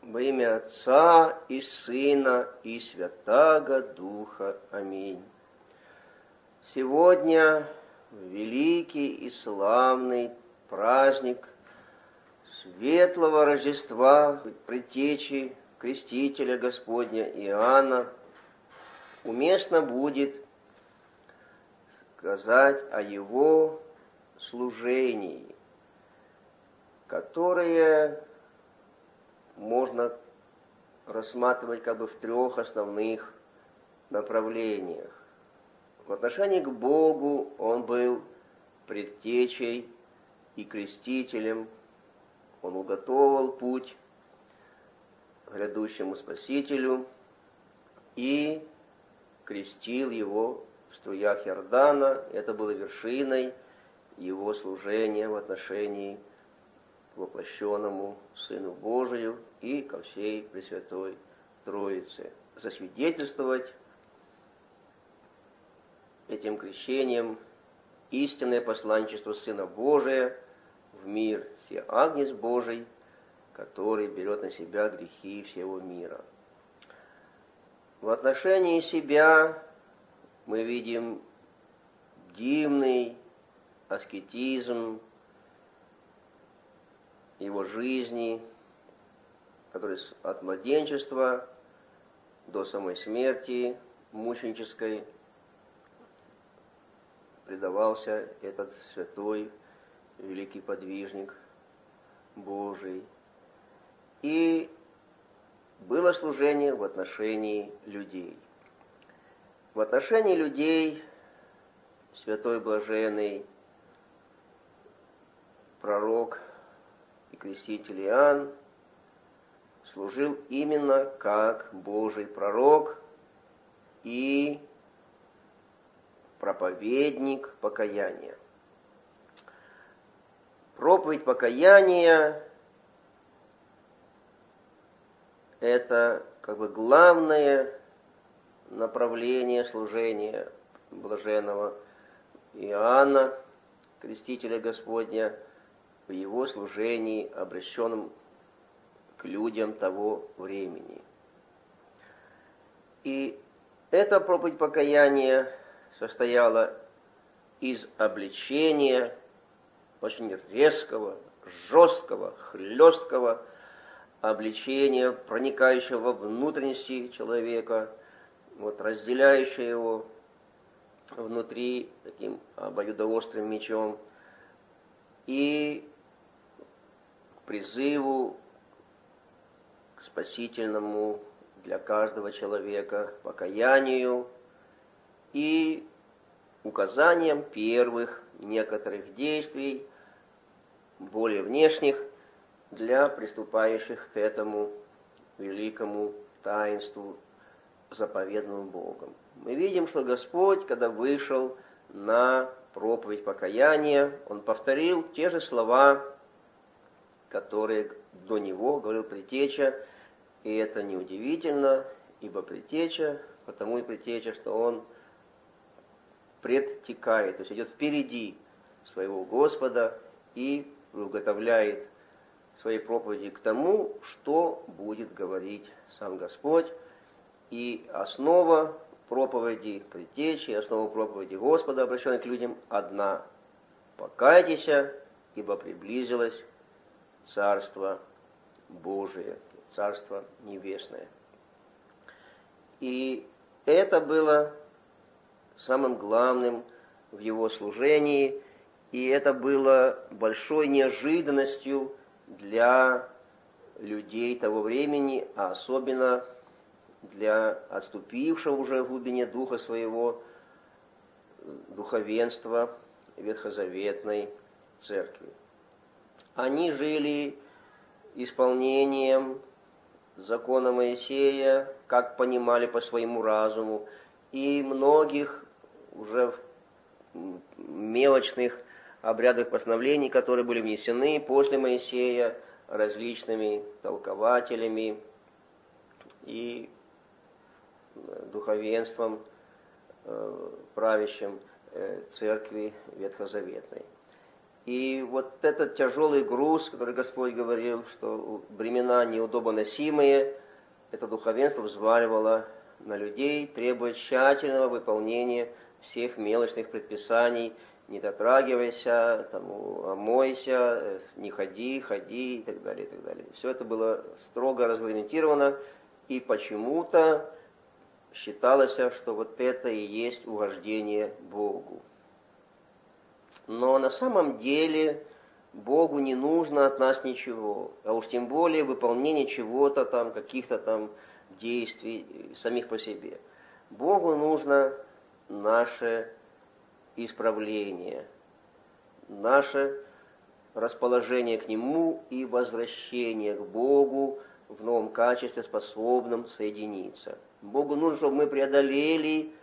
Во имя Отца и Сына и Святаго Духа. Аминь. Сегодня великий и славный праздник светлого Рождества, предтечи Крестителя Господня Иоанна. Уместно будет сказать о его служении, которое можно рассматривать как бы в трех основных направлениях. В отношении к Богу он был предтечей и крестителем. Он уготовил путь к грядущему Спасителю и крестил его в струях Иордана. Это было вершиной его служения в отношении к воплощенному Сыну Божию и ко всей Пресвятой Троице. Засвидетельствовать этим крещением истинное посланничество Сына Божия в мир, все Агнец Божий, который берет на себя грехи всего мира. В отношении себя мы видим дивный аскетизм его жизни, который от младенчества до самой смерти мученической предавался этот святой великий подвижник Божий. И было служение в отношении людей. В отношении людей святой блаженный пророк и креститель Иоанн служил именно как Божий пророк и проповедник покаяния. Проповедь покаяния – это как бы главное направление служения блаженного Иоанна, крестителя Господня, в его служении, обращенном к людям того времени. И эта проповедь покаяния состояла из обличения очень резкого, жесткого, хлесткого обличения, проникающего во внутренности человека, разделяющего его внутри таким обоюдоострым мечом, и к призыву к спасительному для каждого человека покаянию и указанием первых некоторых действий, более внешних, для приступающих к этому великому таинству, заповеданному Богом. Мы видим, что Господь, когда вышел на проповедь покаяния, Он повторил те же слова, которые до Него говорил предтеча, и это неудивительно, ибо предтеча, потому и предтеча, что Он предтекает, то есть идет впереди своего Господа и уготовляет своей проповеди к тому, что будет говорить сам Господь. И основа проповеди предтечи, основа проповеди Господа, обращенной к людям, одна: покайтесь, ибо приблизилось Царство Божие, Царство Небесное. И это было самым главным в его служении, и это было большой неожиданностью для людей того времени, а особенно для отступившего уже в глубине духа своего духовенства ветхозаветной церкви. Они жили исполнением закона Моисея, как понимали по своему разуму, и многих уже мелочных обрядах постановлений, которые были внесены после Моисея различными толкователями и духовенством правящим церкви ветхозаветной. И вот этот тяжелый груз, который Господь говорил, что бремена неудобоносимые, это духовенство взваливало на людей, требуя тщательного выполнения всех мелочных предписаний. Не дотрагивайся, омойся, не ходи, ходи и так далее, и так далее. Все это было строго регламентировано, и почему-то считалось, что вот это и есть угождение Богу. Но на самом деле Богу не нужно от нас ничего, а уж тем более выполнение чего-то там, каких-то там действий самих по себе. Богу нужно наше исправление, наше расположение к Нему и возвращение к Богу в новом качестве, способном соединиться. Богу нужно, чтобы мы преодолели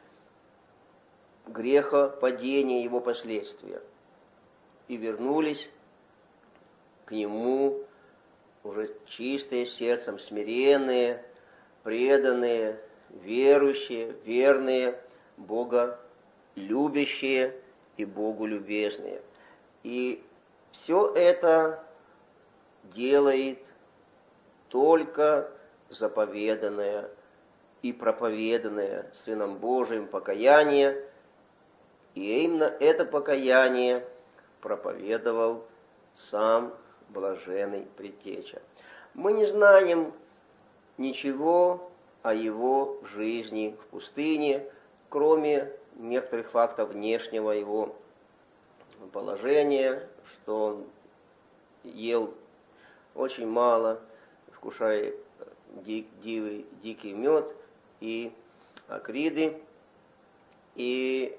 грехопадение, его последствия, и вернулись к Нему уже чистые сердцем, смиренные, преданные, верующие, верные, Бога любящие и Богу любезные. И все это делает только заповеданное и проповеданное Сыном Божиим покаяние, и именно это покаяние проповедовал сам блаженный Предтеча. Мы не знаем ничего о его жизни в пустыне, кроме некоторых фактов внешнего его положения, что он ел очень мало, вкушая дикий мед и акриды, и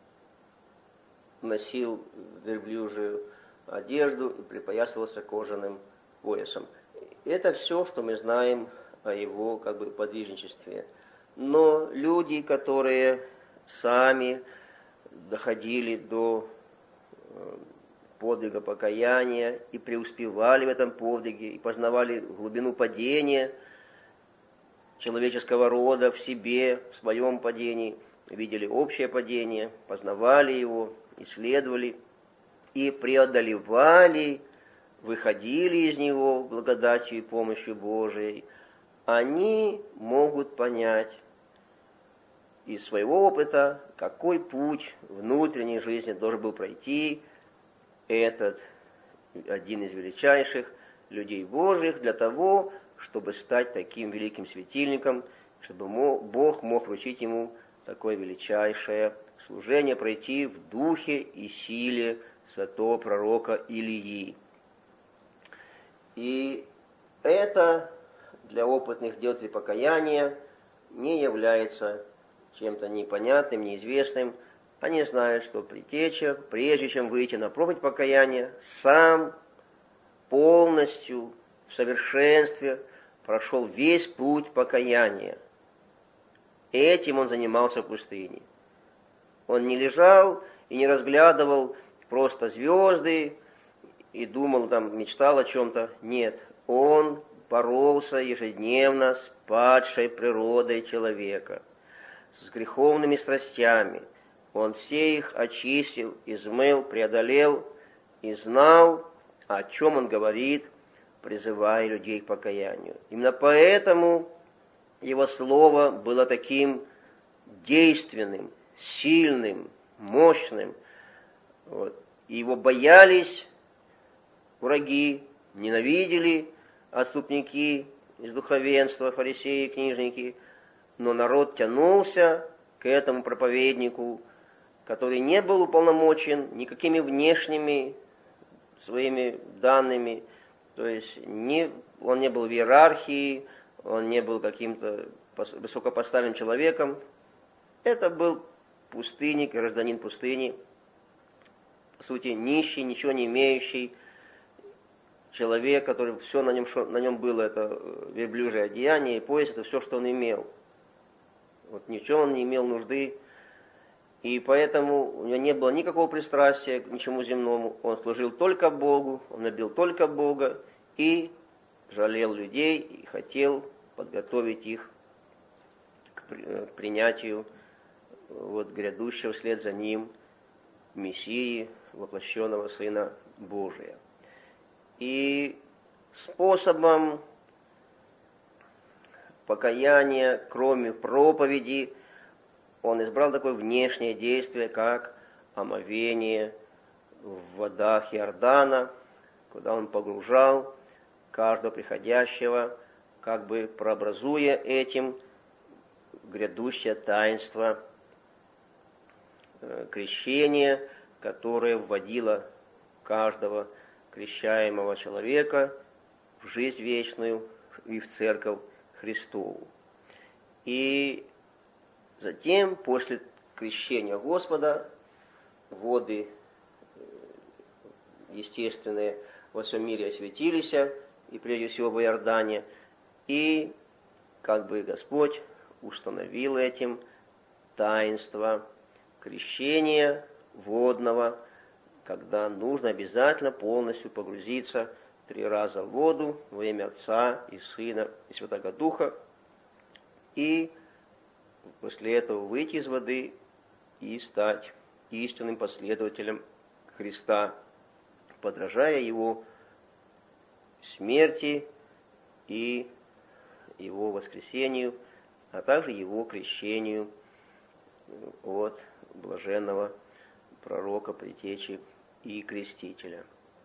носил верблюжью одежду и припоясывался кожаным поясом. Это все, что мы знаем о его подвижничестве. Но люди, которые сами доходили до подвига покаяния и преуспевали в этом подвиге, и познавали глубину падения человеческого рода в себе, в своем падении, видели общее падение, познавали его, исследовали и преодолевали, выходили из него благодатью и помощью Божией, они могут понять из своего опыта, какой путь внутренней жизни должен был пройти этот один из величайших людей Божьих для того, чтобы стать таким великим светильником, чтобы Бог мог вручить ему такое величайшее служение, пройти в духе и силе святого пророка Илии. И это для опытных делателей покаяния не является чем-то непонятным, неизвестным. Они знают, что Предтеча, прежде чем выйти на проповедь покаяния, сам полностью, в совершенстве прошел весь путь покаяния. Этим он занимался в пустыне. Он не лежал и не разглядывал просто звезды и думал, мечтал о чем-то. Нет, он боролся ежедневно с падшей природой человека, с греховными страстями. Он все их очистил, измыл, преодолел и знал, о чем он говорит, призывая людей к покаянию. Именно поэтому его слово было таким действенным, сильным, мощным. И его боялись враги, ненавидели отступники из духовенства, фарисеи, книжники, но народ тянулся к этому проповеднику, который не был уполномочен никакими внешними своими данными, то есть он не был в иерархии, он не был каким-то высокопоставленным человеком. Это был пустынник, гражданин пустыни, по сути, нищий, ничего не имеющий человек, который все на нем было, это верблюжье одеяние и пояс, это все, что он имел. Ничего он не имел нужды, и поэтому у него не было никакого пристрастия к ничему земному. Он служил только Богу, он любил только Бога и жалел людей и хотел подготовить их к принятию грядущего вслед за ним Мессии, воплощенного Сына Божия. И способом покаяния, кроме проповеди, он избрал такое внешнее действие, как омовение в водах Иордана, куда он погружал каждого приходящего, как бы прообразуя этим грядущее таинство крещения, которое вводило каждого крещаемого человека в жизнь вечную и в церковь Христову. И затем, после крещения Господа, воды естественные во всем мире осветились, и прежде всего в Иордане, и как бы Господь установил этим таинство крещения водного, когда нужно обязательно полностью погрузиться 3 раза в воду во имя Отца и Сына и Святого Духа, и после этого выйти из воды и стать истинным последователем Христа, подражая Его смерти и Его воскресению, а также Его крещению от блаженного пророка, предтечи и крестителя.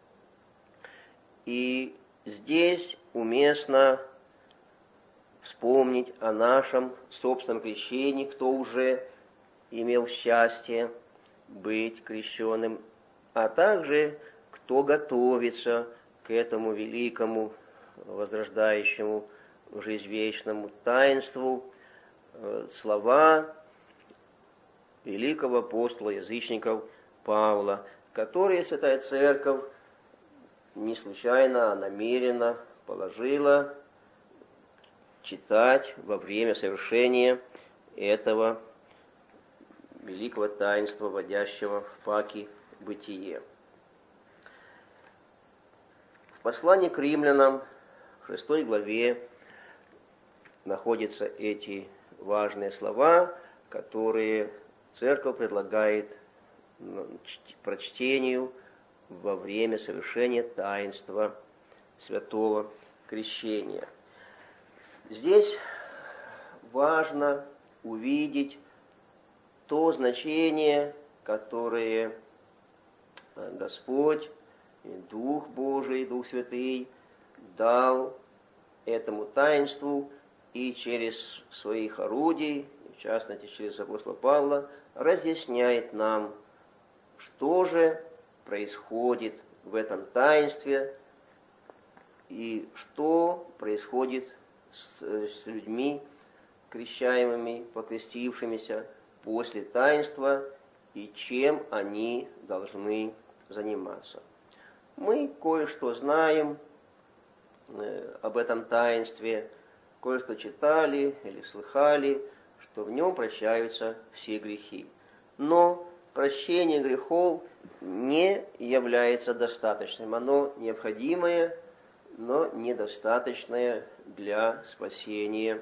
И здесь уместно вспомнить о нашем собственном крещении, кто уже имел счастье быть крещенным, а также кто готовится к этому великому, возрождающему в жизнь вечному таинству. Слова великого апостола язычников Павла, которые Святая Церковь не случайно, а намеренно положила читать во время совершения этого великого таинства, вводящего в паки бытие. В послании к римлянам, в 6 главе, находятся эти важные слова, которые Церковь предлагает прочтению во время совершения таинства святого крещения. Здесь важно увидеть то значение, которое Господь, Дух Божий, Дух Святый дал этому таинству и через своих орудий, в частности через апостола Павла, разъясняет нам, что же происходит в этом таинстве и что происходит с людьми, крещаемыми, покрестившимися после таинства, и чем они должны заниматься. Мы кое-что знаем об этом таинстве, кое-что читали или слыхали, что в нем прощаются все грехи. Но прощение грехов не является достаточным. Оно необходимое, но недостаточное для спасения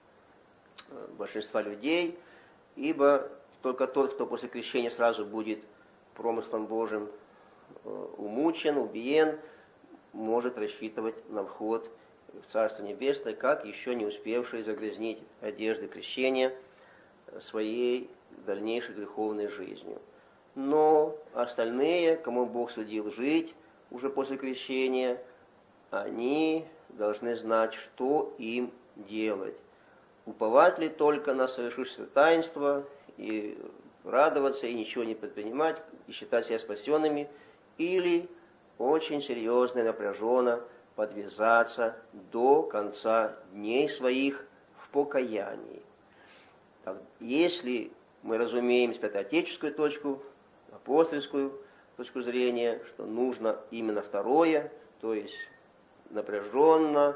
большинства людей, ибо только тот, кто после крещения сразу будет промыслом Божьим умучен, убиен, может рассчитывать на вход в Царство Небесное, как еще не успевший загрязнить одежды крещения своей дальнейшей греховной жизнью. Но остальные, кому Бог судил жить уже после крещения, они должны знать, что им делать. Уповать ли только на совершившееся таинство и радоваться, и ничего не предпринимать, и считать себя спасенными, или очень серьезно и напряженно подвязаться до конца дней своих в покаянии. Если мы разумеем святоотеческую точку, апостольскую точку зрения, что нужно именно второе, то есть напряженно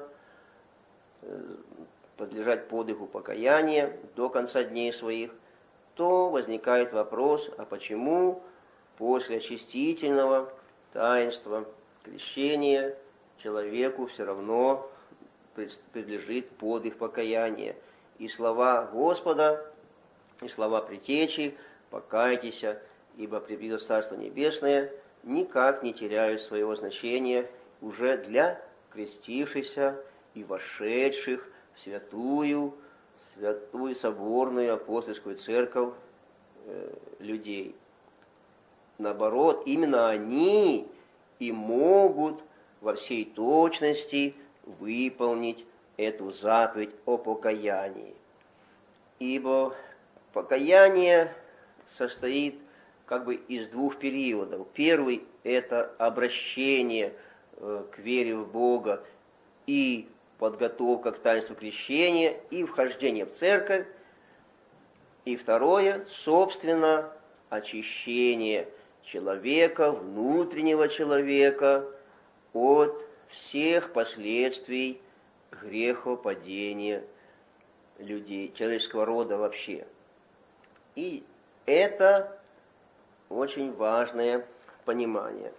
подлежать подвигу покаяния до конца дней своих, то возникает вопрос, а почему после очистительного таинства крещения человеку все равно предлежит подвиг покаяния? И слова Господа, и слова предтечи «покайтесь, ибо приблизилось Царство Небесное» никак не теряют своего значения уже для крестившихся и вошедших в святую соборную апостольскую церковь людей. Наоборот, именно они и могут во всей точности выполнить эту заповедь о покаянии. Ибо покаяние состоит как бы из двух периодов. Первый – это обращение к вере в Бога и подготовка к таинству крещения и вхождение в церковь. И второе – собственно, очищение человека, внутреннего человека от всех последствий грехопадения людей, человеческого рода вообще. И это очень важное понимание.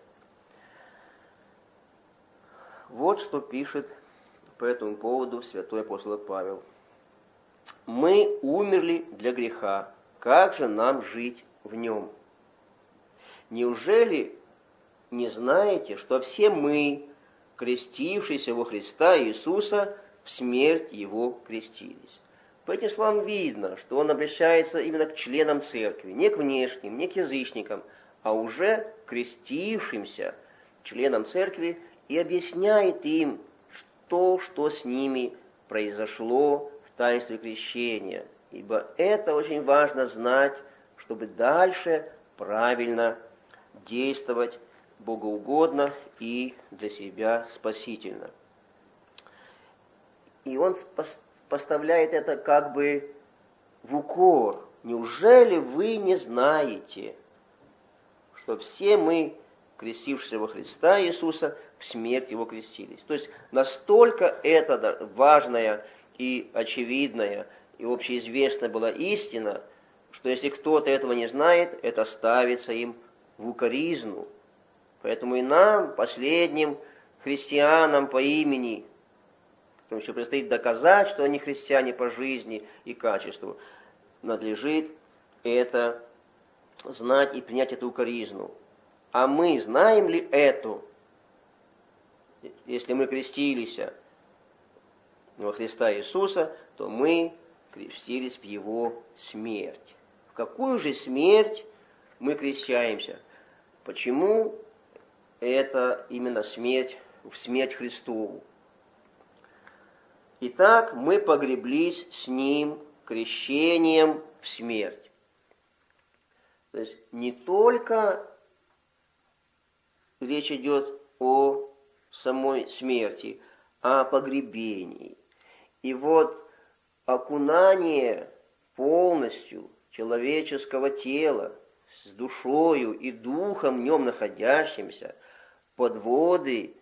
Вот что пишет по этому поводу святой апостол Павел. «Мы умерли для греха, как же нам жить в нем? Неужели не знаете, что все мы, крестившиеся во Христа Иисуса, в смерть Его крестились?» По этим словам видно, что он обращается именно к членам церкви, не к внешним, не к язычникам, а уже к крестившимся членам церкви и объясняет им то, что с ними произошло в таинстве крещения. Ибо это очень важно знать, чтобы дальше правильно действовать богоугодно и для себя спасительно. И он поставляет это как бы в укор. Неужели вы не знаете, что все мы, крестившиеся во Христа Иисуса, в смерть Его крестились? То есть настолько это важная и очевидная и общеизвестная была истина, что если кто-то этого не знает, это ставится им в укоризну. Поэтому и нам, последним христианам по имени, которым еще предстоит доказать, что они христиане по жизни и качеству, надлежит это знать и принять эту укоризну. А мы знаем ли эту, если мы крестились во Христа Иисуса, то мы крестились в Его смерть. В какую же смерть мы крещаемся? Почему это именно смерть, в смерть Христову? Итак, мы погреблись с Ним крещением в смерть. То есть не только речь идет о самой смерти, а о погребении. И вот окунание полностью человеческого тела с душою и духом в нем находящимся под воды,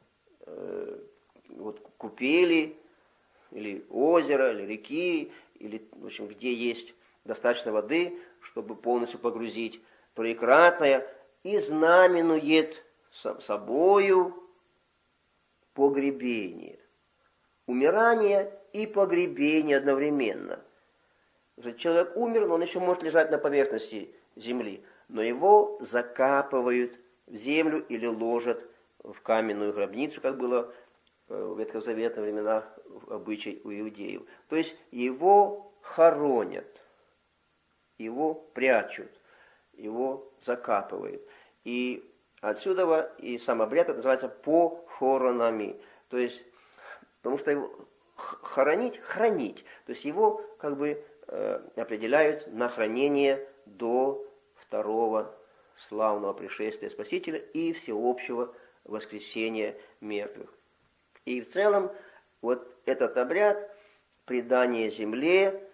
купели, или озера, или реки, или, в общем, где есть достаточно воды, чтобы полностью погрузить, троекратное, и знаменует собою погребение. Умирание и погребение одновременно. Человек умер, но он еще может лежать на поверхности земли, но его закапывают в землю или ложат в каменную гробницу, как было в ветхозаветные времена обычай у иудеев. То есть его хоронят, его прячут, его закапывают. И отсюда и сам обряд это называется похоронами. То есть, потому что его хранить. То есть его как бы определяют на хранение до второго славного пришествия Спасителя и всеобщего воскресения мертвых. И в целом вот этот обряд предания земле,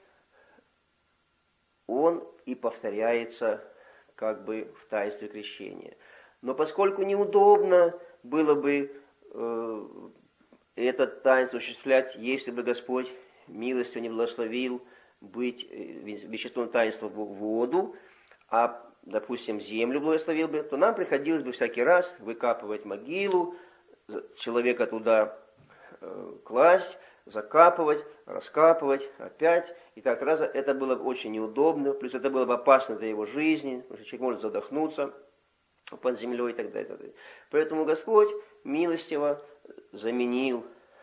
он и повторяется как бы в таинстве крещения. Но поскольку неудобно было бы этот таинство осуществлять, если бы Господь милостью не благословил быть веществом таинства в воду, а, допустим, землю благословил бы, то нам приходилось бы всякий раз выкапывать могилу, человека туда класть, закапывать, раскапывать, опять. И так раз это было бы очень неудобно, плюс это было бы опасно для его жизни, потому что человек может задохнуться. под землей и так далее, и так далее. Поэтому Господь милостиво заменил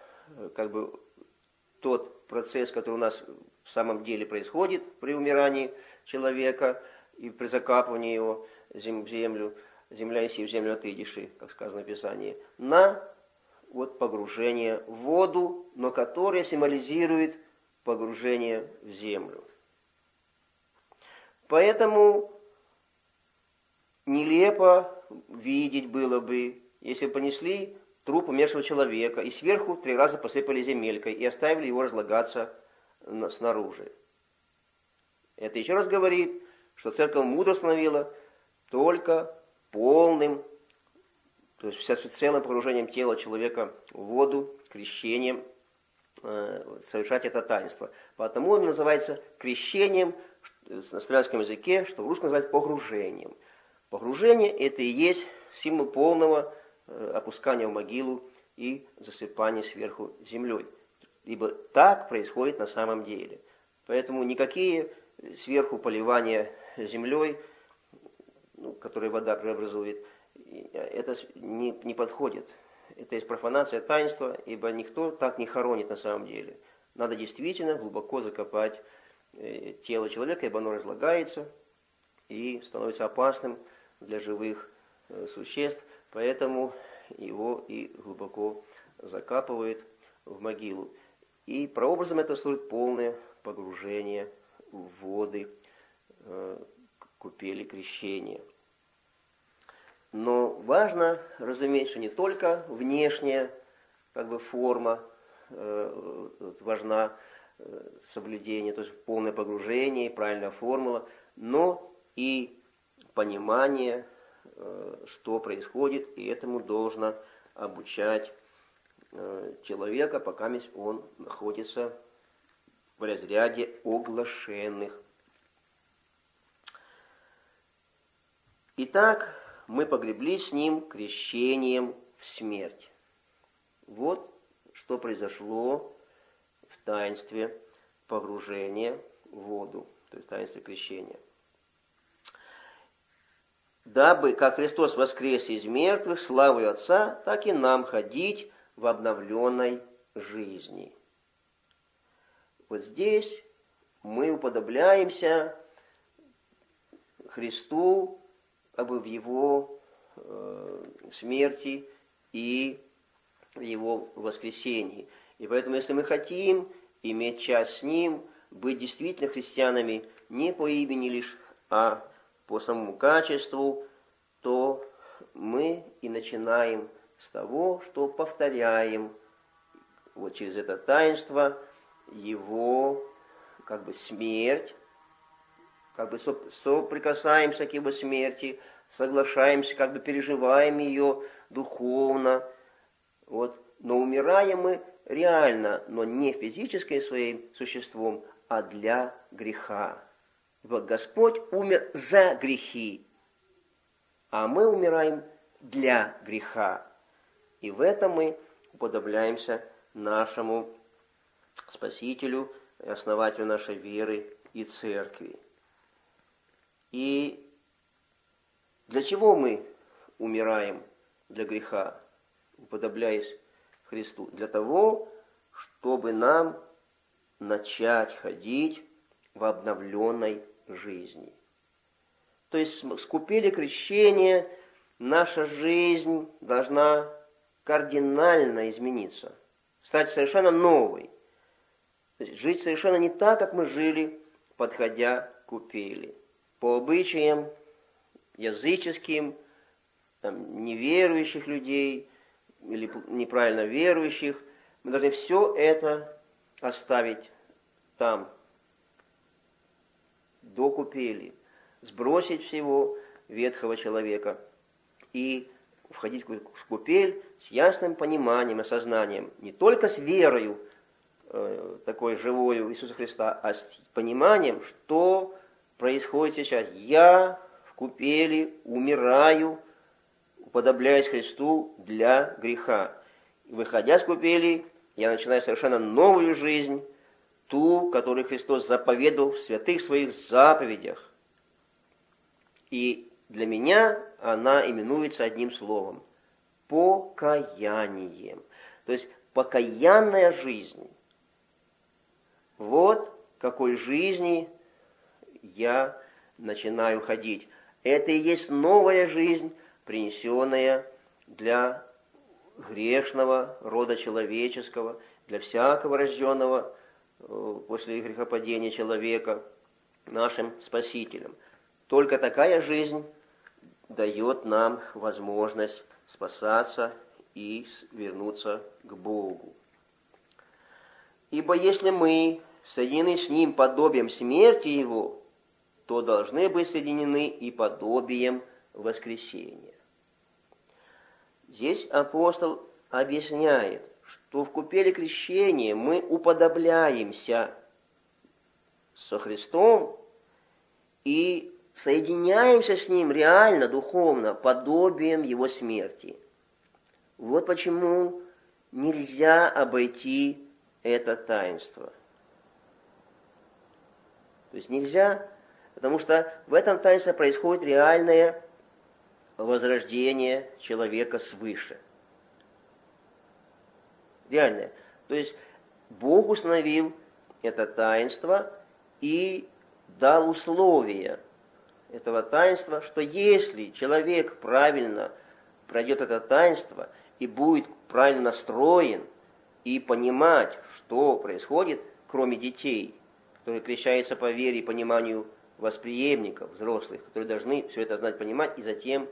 тот процесс, который у нас в самом деле происходит при умирании человека и при закапывании его в землю, земля еси в землю отыдиши, как сказано в Писании, на погружение в воду, но которое символизирует погружение в землю. Поэтому нелепо видеть было бы, если бы понесли труп умершего человека и сверху 3 раза посыпали земелькой и оставили его разлагаться снаружи. Это еще раз говорит, что церковь мудро установила только полным, то есть всецелым погружением тела человека в воду, крещением, совершать это таинство. Потому он называется крещением на славянском языке, что в русском называется погружением. Погружение – это и есть символ полного опускания в могилу и засыпания сверху землей. Ибо так происходит на самом деле. Поэтому никакие сверху поливания землей, которые вода преобразует, это не подходит. Это есть профанация таинства, ибо никто так не хоронит на самом деле. Надо действительно глубоко закопать тело человека, ибо оно разлагается и становится опасным для живых существ, поэтому его и глубоко закапывают в могилу. И прообразом это служит полное погружение в воды купели крещения. Но важно, разумеется, не только внешняя форма важна соблюдение, то есть полное погружение, правильная формула, но и понимание, что происходит, и этому должно обучать человека, пока он находится в разряде оглашенных. Итак, мы погреблись с ним крещением в смерть. Вот что произошло в таинстве погружения в воду, то есть таинстве крещения. Дабы, как Христос воскрес из мертвых славою Отца, так и нам ходить в обновленной жизни. Вот здесь мы уподобляемся Христу в Его смерти и в Его воскресении. И поэтому, если мы хотим иметь часть с Ним, быть действительно христианами не по имени лишь, а по самому качеству, то мы и начинаем с того, что повторяем через это таинство Его смерть, соприкасаемся к Его смерти, соглашаемся, переживаем ее духовно. Но умираем мы реально, но не физическим своим существом, а для греха. Господь умер за грехи, а мы умираем для греха. И в этом мы уподобляемся нашему Спасителю, основателю нашей веры и церкви. И для чего мы умираем для греха, уподобляясь Христу? Для того, чтобы нам начать ходить в обновленной жизни. То есть с купели крещения наша жизнь должна кардинально измениться, стать совершенно новой. То есть жить совершенно не так, как мы жили, подходя к купели. По обычаям языческим, неверующих людей или неправильно верующих, мы должны все это оставить там, до купели, сбросить всего ветхого человека и входить в купель с ясным пониманием, осознанием, не только с верою такой живой Иисуса Христа, а с пониманием, что происходит сейчас. Я в купели умираю, уподобляясь Христу для греха. И выходя с купели, я начинаю совершенно новую жизнь, ту, которую Христос заповедовал в святых своих заповедях. И для меня она именуется одним словом – покаянием. То есть покаянная жизнь. Вот какой жизни я начинаю ходить. Это и есть новая жизнь, принесенная для грешного рода человеческого, для всякого рожденного после грехопадения человека нашим Спасителем. Только такая жизнь дает нам возможность спасаться и вернуться к Богу. Ибо если мы соединены с Ним подобием смерти Его, то должны быть соединены и подобием воскресения. Здесь апостол объясняет, что в купели крещения мы уподобляемся со Христом и соединяемся с Ним реально, духовно, подобием Его смерти. Вот почему нельзя обойти это таинство. То есть нельзя, потому что в этом таинстве происходит реальное возрождение человека свыше. Реальное. То есть Бог установил это таинство и дал условия этого таинства, что если человек правильно пройдет это таинство и будет правильно настроен и понимать, что происходит, кроме детей, которые крещаются по вере и пониманию восприемников, взрослых, которые должны все это знать, понимать и затем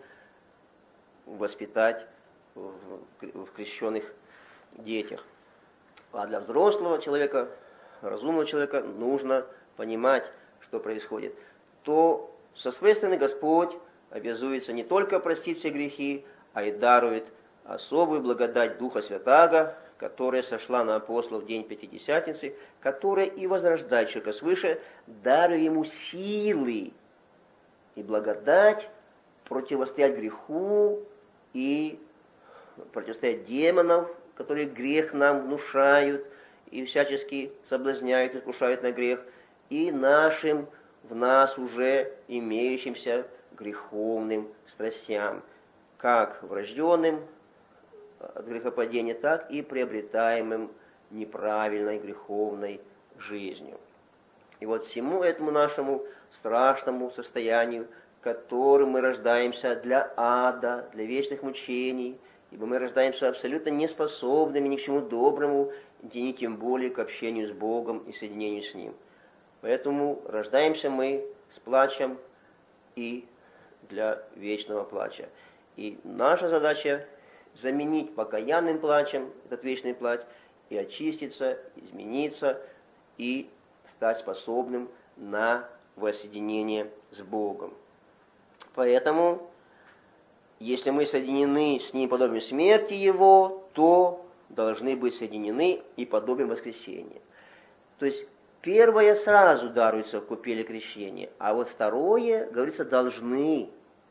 воспитать в крещенных детях. А для взрослого человека, разумного человека, нужно понимать, что происходит. То со своей стороны Господь обязуется не только простить все грехи, а и дарует особую благодать Духа Святаго, которая сошла на апостолов в день Пятидесятницы, которая и возрождает человека свыше, даруя ему силы и благодать противостоять греху и противостоять демонам, которые грех нам внушают и всячески соблазняют, искушают на грех, и нашим в нас уже имеющимся греховным страстям, как врожденным от грехопадения, так и приобретаемым неправильной греховной жизнью. И вот всему этому нашему страшному состоянию, в котором мы рождаемся для ада, для вечных мучений, ибо мы рождаемся абсолютно неспособными ни к чему доброму, ни тем более к общению с Богом и соединению с Ним. Поэтому рождаемся мы с плачем и для вечного плача. И наша задача заменить покаянным плачем этот вечный плач и очиститься, измениться и стать способным на воссоединение с Богом. Поэтому, если мы соединены с Ним подобием смерти Его, то должны быть соединены и подобием воскресения. То есть первое сразу даруется в купели крещения, а вот второе, говорится, должны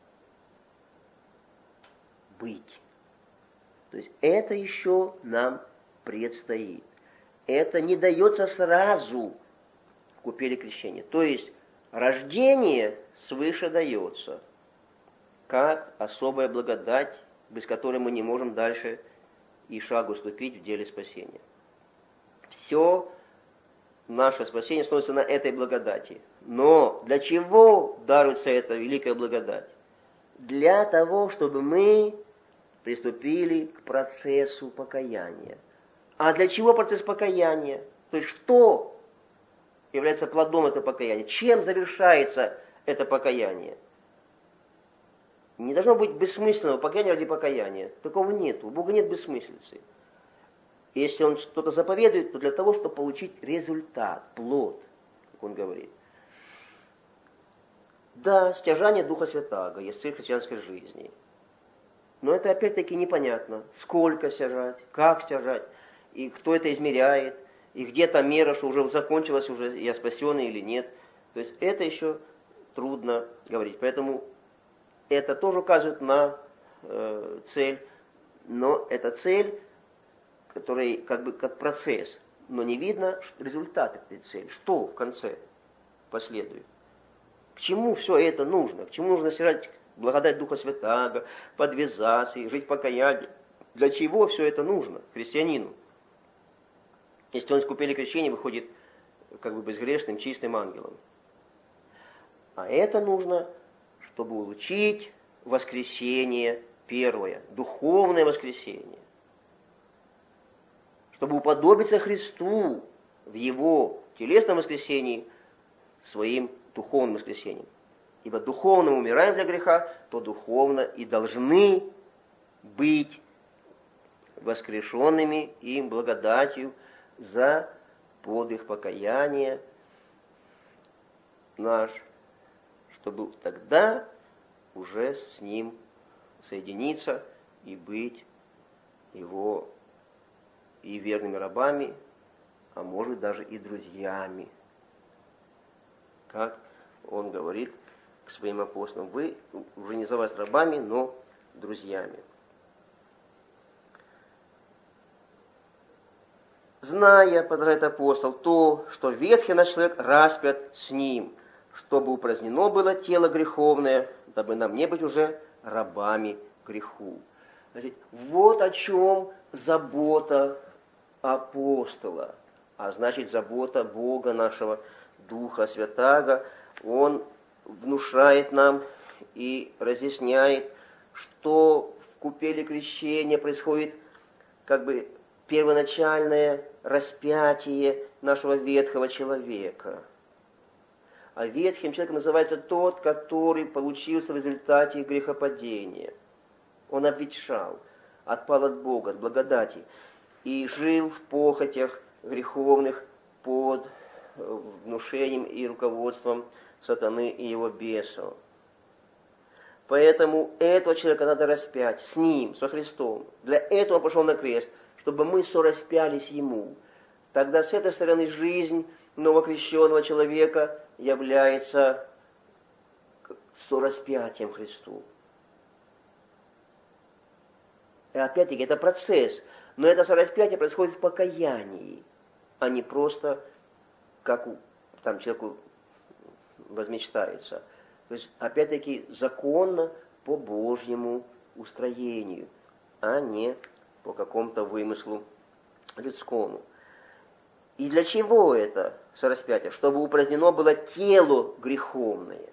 быть. То есть это еще нам предстоит. Это не дается сразу в купели крещения. То есть рождение свыше дается, как особая благодать, без которой мы не можем дальше и шагу ступить в деле спасения. Все наше спасение становится на этой благодати. Но для чего даруется эта великая благодать? Для того, чтобы мы приступили к процессу покаяния. А для чего процесс покаяния? То есть что является плодом этого покаяния? Чем завершается это покаяние? Не должно быть бессмысленного покаяния ради покаяния. Такого нет. У Бога нет бессмыслицы. Если Он что-то заповедует, то для того, чтобы получить результат, плод, как Он говорит. Да, стяжание Духа Святаго есть цель христианской жизни. Но это опять-таки непонятно. Сколько стяжать, как стяжать, и кто это измеряет, и где та мера, что уже закончилась, уже я спасенный или нет. То есть это еще трудно говорить. Поэтому это тоже указывает на цель, но это цель, которая как бы как процесс, но не видно результат этой цели. Что в конце последует? К чему все это нужно? К чему нужно стяжать благодать Духа Святаго, подвязаться и жить в покаянии. Для чего все это нужно христианину? Если он искупили крещение, выходит как бы безгрешным, чистым ангелом. А это нужно, чтобы улучшить воскресение первое, духовное воскресение. Чтобы уподобиться Христу в Его телесном воскресении своим духовным воскресением. Ибо духовно умираем для греха, то духовно и должны быть воскрешенными им благодатью за подвиг покаяния наш, чтобы тогда уже с Ним соединиться и быть Его и верными рабами, а может даже и друзьями. Как Он говорит к своим апостолам: вы уже не за вас рабами, но друзьями. Зная, продолжает апостол, то, что ветхий наш человек распят с ним, чтобы упразднено было тело греховное, дабы нам не быть уже рабами греху. Значит, вот о чем забота апостола, а значит забота Бога нашего, Духа Святаго. Он внушает нам и разъясняет, что в купели крещения происходит как бы первоначальное распятие нашего ветхого человека. А ветхим человеком называется тот, который получился в результате грехопадения. Он обветшал, отпал от Бога, от благодати, и жил в похотях греховных под внушением и руководством сатаны и его бесов. Поэтому этого человека надо распять с ним, со Христом. Для этого он пошел на крест, чтобы мы сораспялись ему. Тогда с этой стороны жизнь новокрещенного человека является сораспятием Христу. И опять-таки это процесс, но это сораспятие происходит в покаянии, а не просто как там человеку возмечтается. То есть, опять-таки, законно по Божьему устроению, а не по какому-то вымыслу людскому. И для чего это сораспятие? Чтобы упразднено было тело греховное,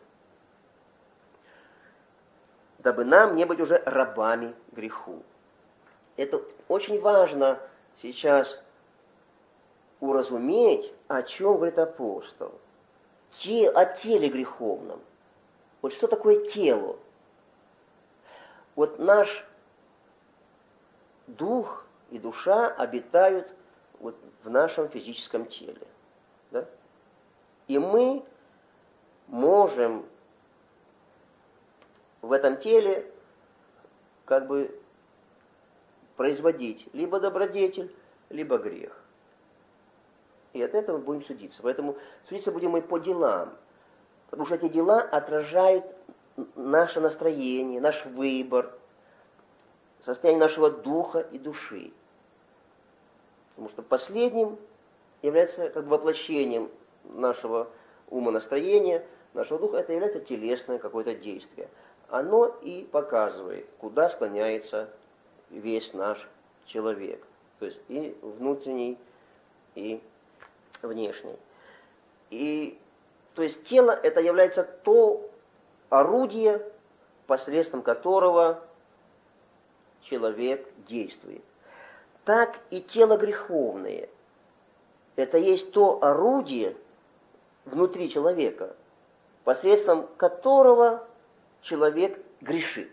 дабы нам не быть уже рабами греху. Это очень важно сейчас уразуметь, о чем говорит апостол. О теле греховном. Вот что такое тело? Вот наш дух и душа обитают вот в нашем физическом теле. Да? И мы можем в этом теле как бы производить либо добродетель, либо грех. И от этого мы будем судиться. Поэтому судиться будем мы по делам. Потому что эти дела отражают наше настроение, наш выбор, состояние нашего духа и души. Потому что последним является как бы воплощением нашего умонастроения, нашего духа. Это является телесное какое-то действие. Оно и показывает, куда склоняется весь наш человек. То есть и внутренний, и внешний. И то есть тело это является то орудие, посредством которого человек действует. Так и тело греховное. Это есть то орудие внутри человека, посредством которого человек грешит.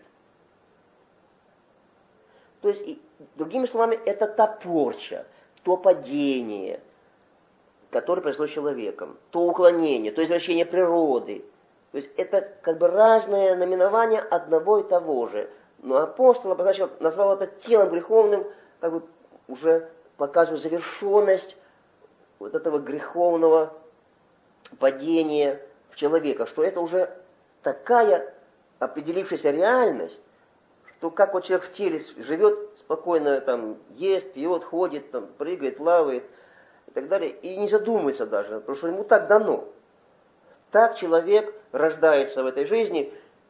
То есть, другими словами, это та порча, то падение, которое произошло с человеком, то уклонение, то извращение природы. То есть это как бы разное наименование одного и того же. Но апостол назвал это телом греховным, как бы уже показывая завершенность вот этого греховного падения в человека, что это уже такая определившаяся реальность, что как вот человек в теле живет спокойно, там, ест, пьет, ходит, там, прыгает, плавает и так далее, и не задумывается даже, потому что ему так дано. Так человек рождается в этой жизни,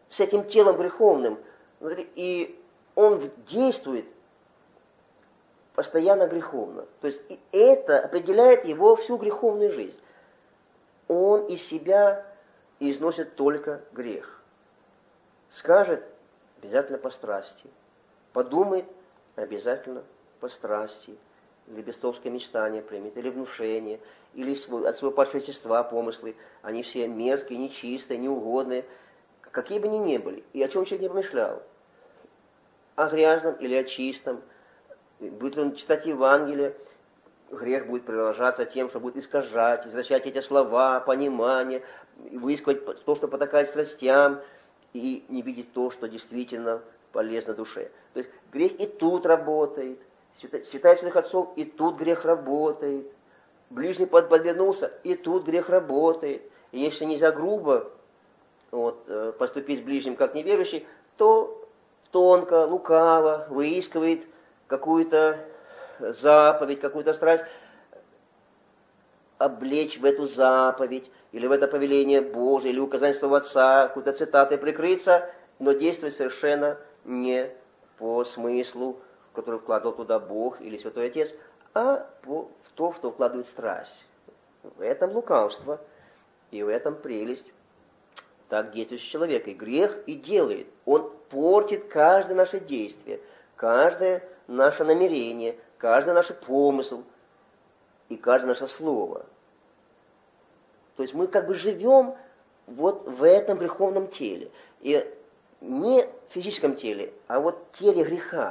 с этим телом греховным, и он действует постоянно греховно. То есть и это определяет его всю греховную жизнь. Он из себя износит только грех. Скажет — обязательно по страсти. Подумает — обязательно по страсти. Или бестовское мечтание примет, или внушение, или от своего падшего естества помыслы. Они все мерзкие, нечистые, неугодные, какие бы они ни были. И о чем человек не помышлял. О грязном или о чистом. Будет ли он читать Евангелие, грех будет продолжаться тем, что будет искажать, извращать эти слова, понимание, выискивать то, что потакает страстям, и не видеть то, что действительно полезно душе. То есть грех и тут работает, святая святых отцов, и тут грех работает, ближний подвернулся, и тут грех работает. И если нельзя грубо поступить с ближним как неверующий, то тонко, лукаво выискивает какую-то заповедь, какую-то страсть, облечь в эту заповедь, или в это повеление Божие, или указание слова Отца, какой-то цитатой прикрыться, но действовать совершенно не по смыслу, в который вкладывал туда Бог или Святой Отец, а в то, что вкладывает страсть. В этом лукавство, и в этом прелесть так действующий человек. И грех и делает. Он портит каждое наше действие, каждое наше намерение, каждый наш помысл и каждое наше слово. То есть мы как бы живем вот в этом греховном теле. И не в физическом теле, а вот в теле греха.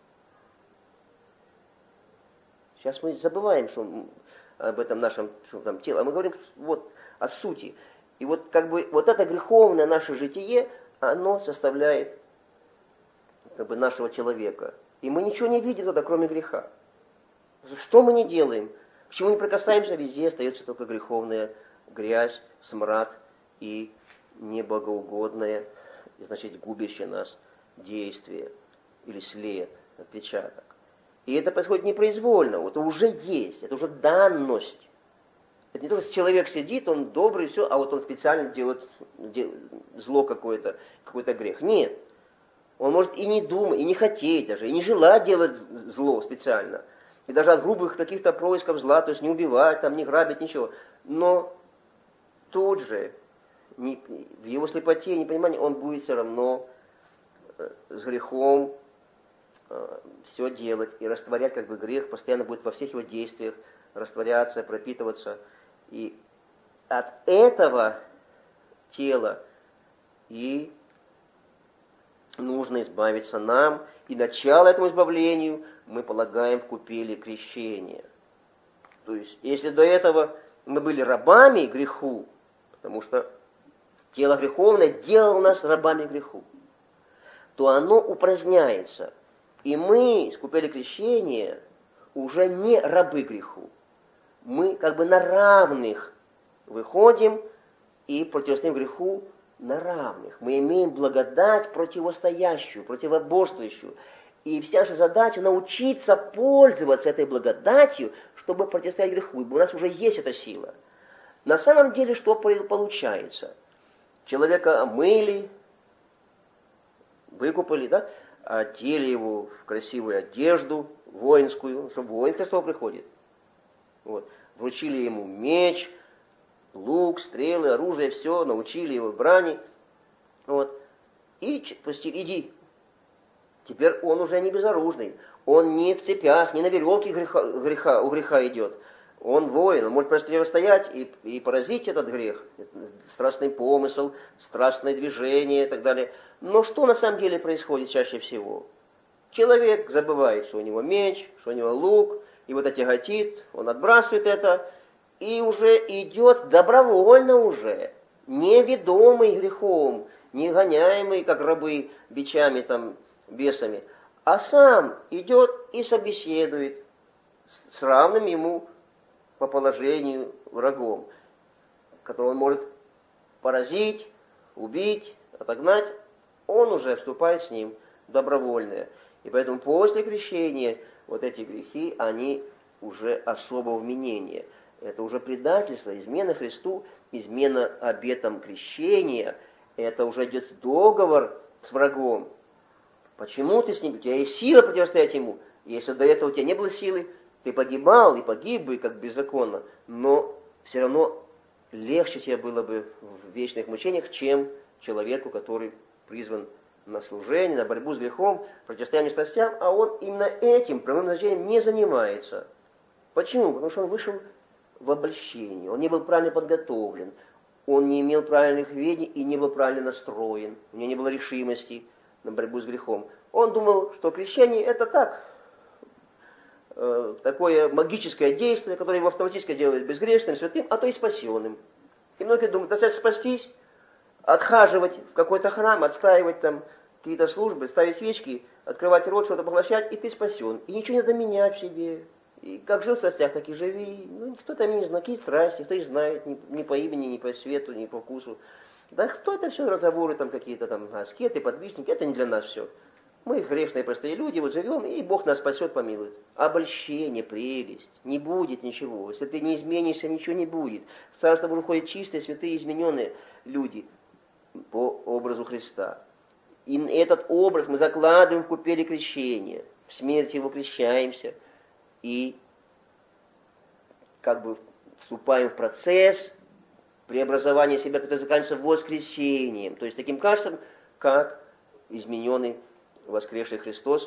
Сейчас мы забываем, что об этом нашем теле, а мы говорим вот о сути. И вот как бы вот это греховное наше житие, оно составляет как бы нашего человека. И мы ничего не видим тогда, кроме греха. Что мы не делаем, к чему не прикасаемся, везде остается только греховная грязь, смрад и небогоугодное, значит, губящее нас действие или след, отпечаток. И это происходит непроизвольно, это уже есть, это уже данность. Это не то, что человек сидит, он добрый, все, а вот он специально делает зло какой-то грех. Нет. Он может и не думать, и не хотеть даже, и не желать делать зло специально. И даже от грубых каких-то происков зла, то есть не убивать, там, не грабить, ничего. Но тут же, в его слепоте и непонимании, он будет все равно с грехом все делать и растворять как бы грех, постоянно будет во всех его действиях растворяться, пропитываться. И от этого тела и нужно избавиться нам, и начало этому избавлению мы полагаем в купели крещения. То есть, если до этого мы были рабами греху, потому что тело греховное делало нас рабами греху, то оно упраздняется, и мы с купели крещения уже не рабы греху. Мы как бы на равных выходим и противостоим греху на равных. Мы имеем благодать противостоящую, противоборствующую. И вся наша задача научиться пользоваться этой благодатью, чтобы противостоять греху. Ибо у нас уже есть эта сила. На самом деле, что получается? Человека омыли, выкупали, да? Одели его в красивую одежду воинскую, чтобы воин слово приходит. Вот. Вручили ему меч, лук, стрелы, оружие, все, научили его брани. Вот. И пустили, иди. Теперь он уже не безоружный. Он не в цепях, не на веревке у греха идет. Он воин, он может противостоять и поразить этот грех. Страстный помысл, страстное движение и так далее. Но что на самом деле происходит чаще всего? Человек забывает, что у него меч, что у него лук, его это тяготит, он отбрасывает это, и уже идет добровольно уже, неведомый грехом, не гоняемый, как рабы, бичами, там, бесами, а сам идет и собеседует с равным ему по положению врагом, которого он может поразить, убить, отогнать, он уже вступает с ним добровольно. И поэтому после крещения вот эти грехи, они уже особого вменения. Это уже предательство, измена Христу, измена обетам крещения. это уже идет договор с врагом. Почему ты с ним? У тебя есть сила противостоять ему. Если до этого у тебя не было силы, ты погибал и погиб бы как беззаконно, но все равно легче тебе было бы в вечных мучениях, чем человеку, который призван на служение, на борьбу с грехом, противостояние страстям, а он именно этим прямым назначением не занимается. Почему? Потому что он вышел в обольщение, он не был правильно подготовлен, он не имел правильных ведений и не был правильно настроен, у него не было решимости на борьбу с грехом. Он думал, что крещение это так, такое магическое действие, которое его автоматически делает безгрешным, святым, а то и спасенным. И многие думают, достаточно спастись, отхаживать в какой-то храм, отстаивать там какие-то службы, ставить свечки, открывать рот, что-то поглощать, и ты спасен. И ничего не надо менять в себе. И как жил в страстях, так и живи. Ну, никто там не знает, какие страсти, кто их знает, ни по имени, ни по свету, ни по вкусу. Да кто это все разговоры, там какие-то там аскеты, подвижники, это не для нас все. Мы грешные простые люди, вот живем, и Бог нас спасет, помилует. Обольщение, прелесть, не будет ничего. Если ты не изменишься, ничего не будет. В Царство Божие ходят чистые, святые, измененные люди по образу Христа. И этот образ мы закладываем в купели крещения. В смерти его крещаемся. И как бы вступаем в процесс преобразования себя, который заканчивается воскресением. То есть таким качеством, как измененный воскресший Христос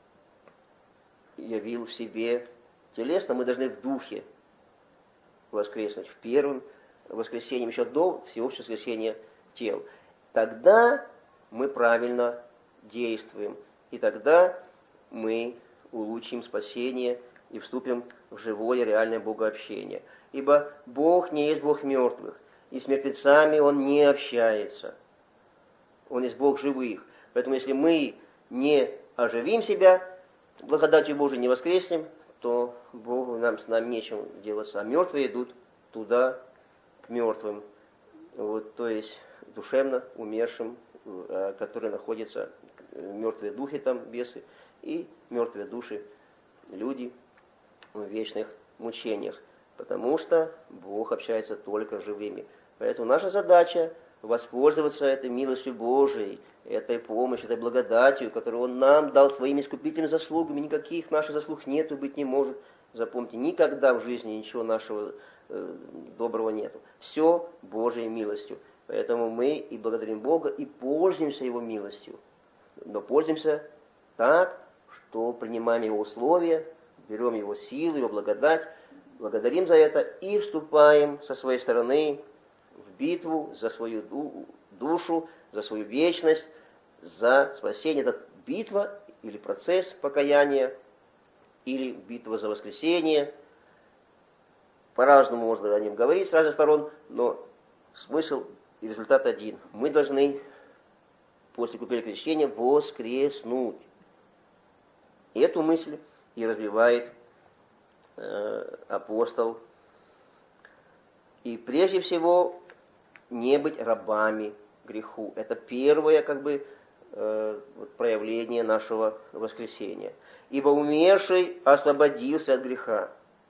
явил в себе телесно, мы должны в духе воскреснуть в первом воскресенье, еще до всеобщего воскресения тел. Тогда мы правильно действуем, и тогда мы улучшим спасение и вступим в живое реальное богообщение. Ибо Бог не есть Бог мертвых, и с мертвецами Он не общается. Он есть Бог живых. Поэтому если мы не оживим себя, благодатью Божией не воскреснем, то Богу с нами нечем делаться. А мертвые идут туда, к мертвым. Вот, то есть душевно умершим, которые находятся, мертвые духи там, бесы, и мертвые души, люди в вечных мучениях. Потому что Бог общается только с живыми. Поэтому наша задача воспользоваться этой милостью Божией, этой помощью, этой благодатью, которую Он нам дал своими искупительными заслугами. Никаких наших заслуг нету, быть не может. Запомните, никогда в жизни ничего нашего доброго нету. Все Божьей милостью. Поэтому мы и благодарим Бога, и пользуемся Его милостью. Но пользуемся так, что принимаем Его условия, берем Его силу, Его благодать, благодарим за это и вступаем со своей стороны в битву за свою душу, за свою вечность, за спасение. Это битва или процесс покаяния, или битва за воскресение. По-разному можно о нем говорить с разных сторон, но смысл и результат один. Мы должны после купели крещения воскреснуть. И эту мысль и развивает апостол. И прежде всего не быть рабами греху. Это первое проявление нашего воскресения. Ибо умерший освободился от греха.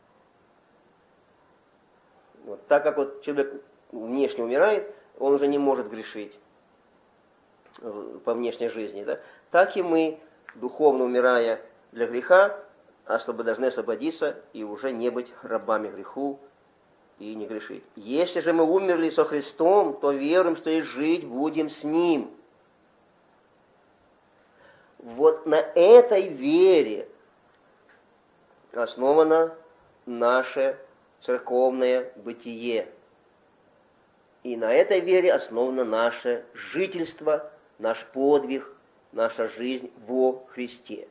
Вот, так как человек внешне умирает, он уже не может грешить по внешней жизни. Да? Так и мы, духовно умирая для греха, должны освободиться и уже не быть рабами греху и не грешить. Если же мы умерли со Христом, то веруем, что и жить будем с Ним. Вот на этой вере основано наше церковное бытие. И на этой вере основано наше жительство, наш подвиг, наша жизнь во Христе.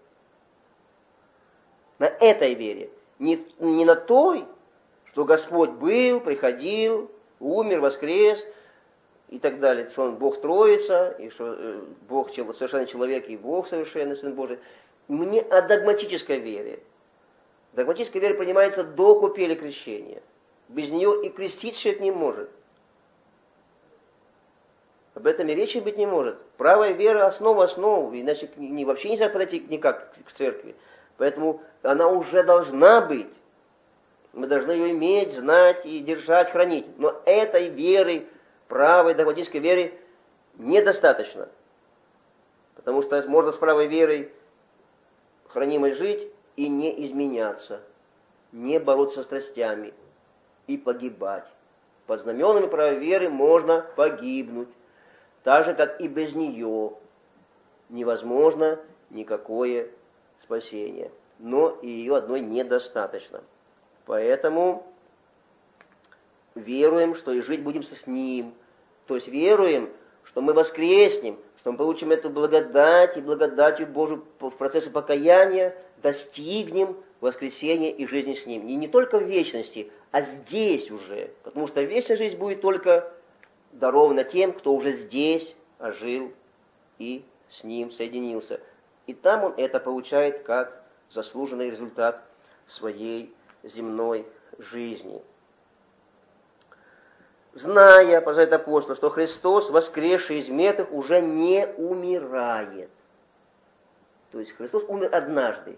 На этой вере. Не на той, что Господь был, приходил, умер, воскрес и так далее. Что Он Бог Троица, и что Бог совершенный человек, и Бог совершенный Сын Божий. Не о догматической вере. Догматическая вера принимается до купели крещения. Без нее и крестить человек не может. Об этом и речи быть не может. Правая вера – основа основ, иначе вообще нельзя подойти никак к церкви. Поэтому она уже должна быть. Мы должны ее иметь, знать и держать, хранить. Но этой веры, правой догматической веры, недостаточно. Потому что можно с правой верой хранимой жить и не изменяться, не бороться со страстями и погибать. Под знаменами правой веры можно погибнуть, так же, как и без нее невозможно никакое спасение. Но и ее одной недостаточно. Поэтому веруем, что и жить будем с Ним. То есть веруем, что мы воскреснем, что мы получим эту благодать, и благодатью Божию в процессе покаяния достигнем воскресения и жизни с Ним. И не только в вечности, а здесь уже. Потому что вечная жизнь будет только дарована тем, кто уже здесь ожил и с Ним соединился. И там он это получает как заслуженный результат своей земной жизни. Зная, продолжает апостол, что Христос, воскресший из мертвых, уже не умирает. То есть Христос умер однажды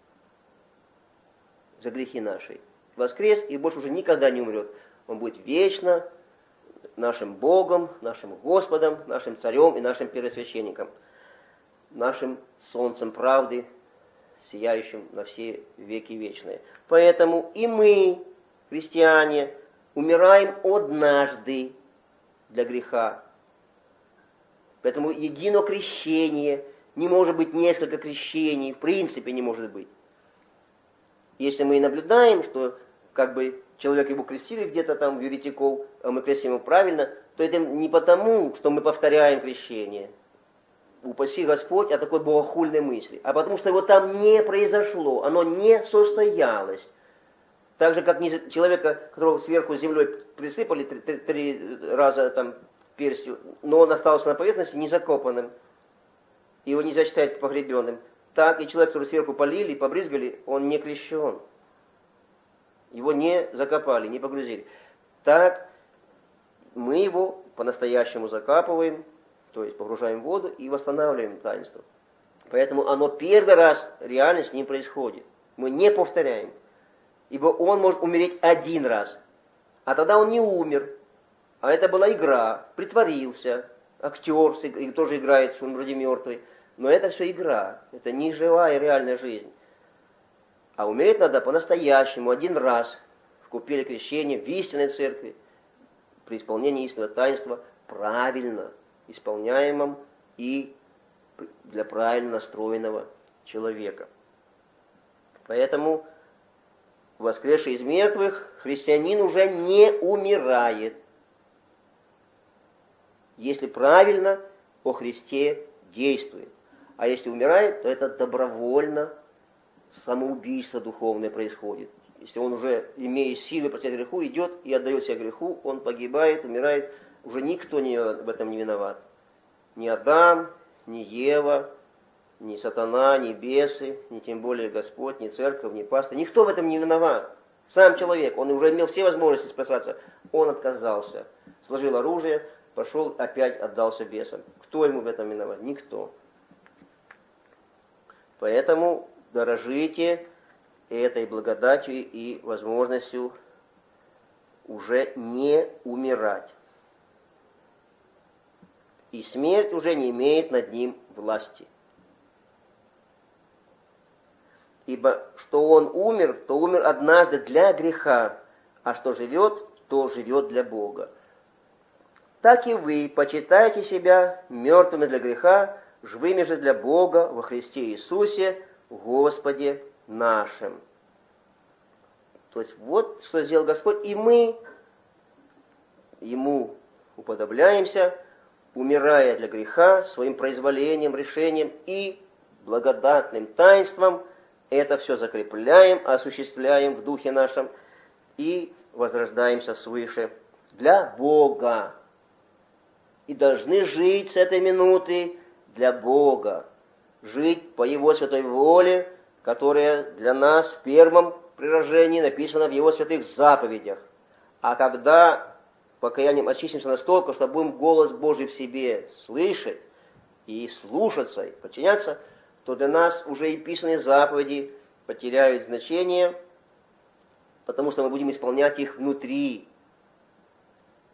за грехи наши. Воскрес и больше уже никогда не умрет. Он будет вечно нашим Богом, нашим Господом, нашим Царем и нашим Первосвященником, нашим солнцем правды, сияющим на все веки вечные. Поэтому и мы, христиане, умираем однажды для греха. Поэтому едино крещение, не может быть несколько крещений, в принципе не может быть. Если мы и наблюдаем, что как бы человек его крестили где-то там в еретиков, а мы крестим его правильно, то это не потому, что мы повторяем крещение. Упаси Господь от такой богохульной мысли, а потому что его там не произошло, оно не состоялось. Так же, как человека, которого сверху землей присыпали три раза там перстью, но он остался на поверхности незакопанным, его нельзя считать погребенным. Так и человек, который сверху полили, побрызгали, он не крещен. Его не закопали, не погрузили. Так мы его по-настоящему закапываем, то есть погружаем в воду и восстанавливаем таинство. Поэтому оно первый раз реально с ним происходит. Мы не повторяем. Ибо он может умереть один раз. А тогда он не умер. А это была игра. Притворился. Актер тоже играет, он вроде мертвый. Но это все игра. Это не живая реальная жизнь. А умереть надо по-настоящему, один раз. В купеле крещения, в истинной церкви. При исполнении истинного таинства правильно исполняемом и для правильно настроенного человека. Поэтому воскресший из мертвых христианин уже не умирает, если правильно о Христе действует. А если умирает, то это добровольно самоубийство духовное происходит. Если он уже, имея силы против греху, идет и отдает себя греху, он погибает, умирает, уже никто в этом не виноват. Ни Адам, ни Ева, ни сатана, ни бесы, ни тем более Господь, ни церковь, ни пастор. Никто в этом не виноват. Сам человек, он уже имел все возможности спасаться. Он отказался, сложил оружие, пошел, опять отдался бесам. Кто ему в этом виноват? Никто. Поэтому дорожите этой благодатью и возможностью уже не умирать. И смерть уже не имеет над ним власти. Ибо что он умер, то умер однажды для греха, а что живет, то живет для Бога. Так и вы почитайте себя мертвыми для греха, живыми же для Бога во Христе Иисусе, Господе нашим. То есть вот что сделал Господь, и мы Ему уподобляемся, умирая для греха, своим произволением, решением и благодатным таинством, это все закрепляем, осуществляем в духе нашем и возрождаемся свыше для Бога. И должны жить с этой минуты для Бога. Жить по Его святой воле, которая для нас в первом прирождении написана в Его святых заповедях. А когда покаянием очистимся настолько, что будем голос Божий в себе слышать и слушаться, и подчиняться, то для нас уже и писанные заповеди потеряют значение, потому что мы будем исполнять их внутри.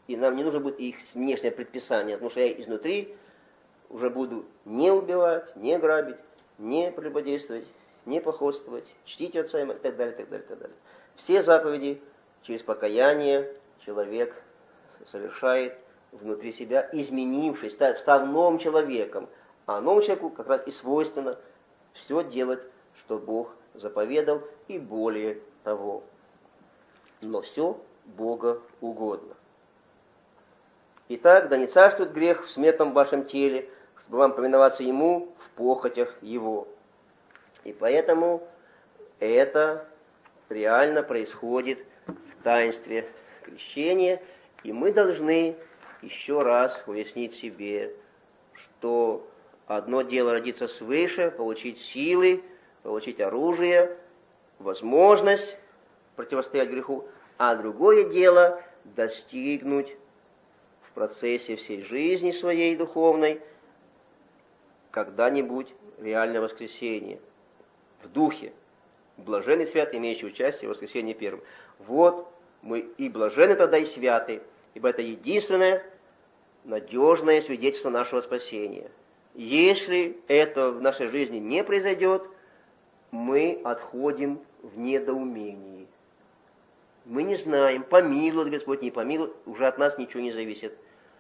И нам не нужно будет их внешнее предписание, потому что я изнутри уже буду не убивать, не грабить, не прелюбодействовать, не походствовать, чтить отца и мать, и так далее, так далее, так далее. Все заповеди через покаяние человек совершает внутри себя, изменившись, став новым человеком. А новому человеку как раз и свойственно все делать, что Бог заповедал, и более того. Но все Бога угодно. Итак, да не царствует грех в смертном вашем теле, чтобы вам повиноваться Ему в похотях Его. И поэтому это реально происходит в таинстве крещения, и мы должны еще раз уяснить себе, что одно дело родиться свыше, получить силы, получить оружие, возможность противостоять греху, а другое дело достигнуть в процессе всей жизни своей духовной когда-нибудь реальное воскресение в духе. Блаженный свят, имеющий участие в воскресении первом. Вот мы и блаженны тогда, и святы, ибо это единственное надежное свидетельство нашего спасения. Если это в нашей жизни не произойдет, мы отходим в недоумении. Мы не знаем, помилует Господь, не помилует, уже от нас ничего не зависит.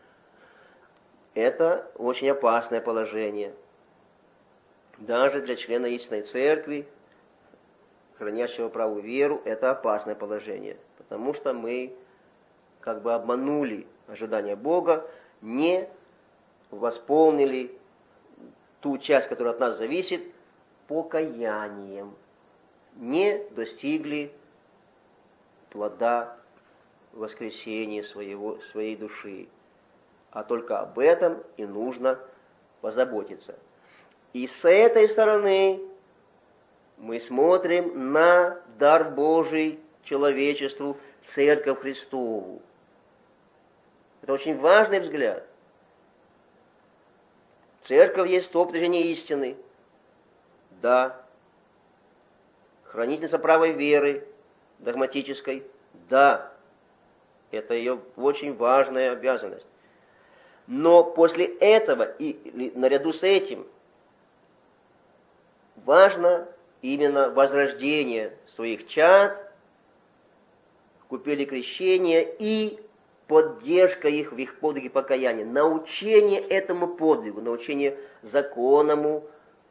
Это очень опасное положение. Даже для члена истинной церкви, хранящего правую веру, это опасное положение. Потому что мы как бы обманули ожидания Бога, не восполнили ту часть, которая от нас зависит, покаянием. Не достигли плода воскресения своей души. А только об этом и нужно позаботиться. И с этой стороны мы смотрим на дар Божий человечеству, Церковь Христову. Это очень важный взгляд. Церковь есть столб движения истины. Да. Хранительница правой веры, догматической. Да. Это ее очень важная обязанность. Но после этого и наряду с этим важно именно возрождение своих чад, купели крещение и поддержка их в их подвиге покаяния. Научение этому подвигу, научение законному,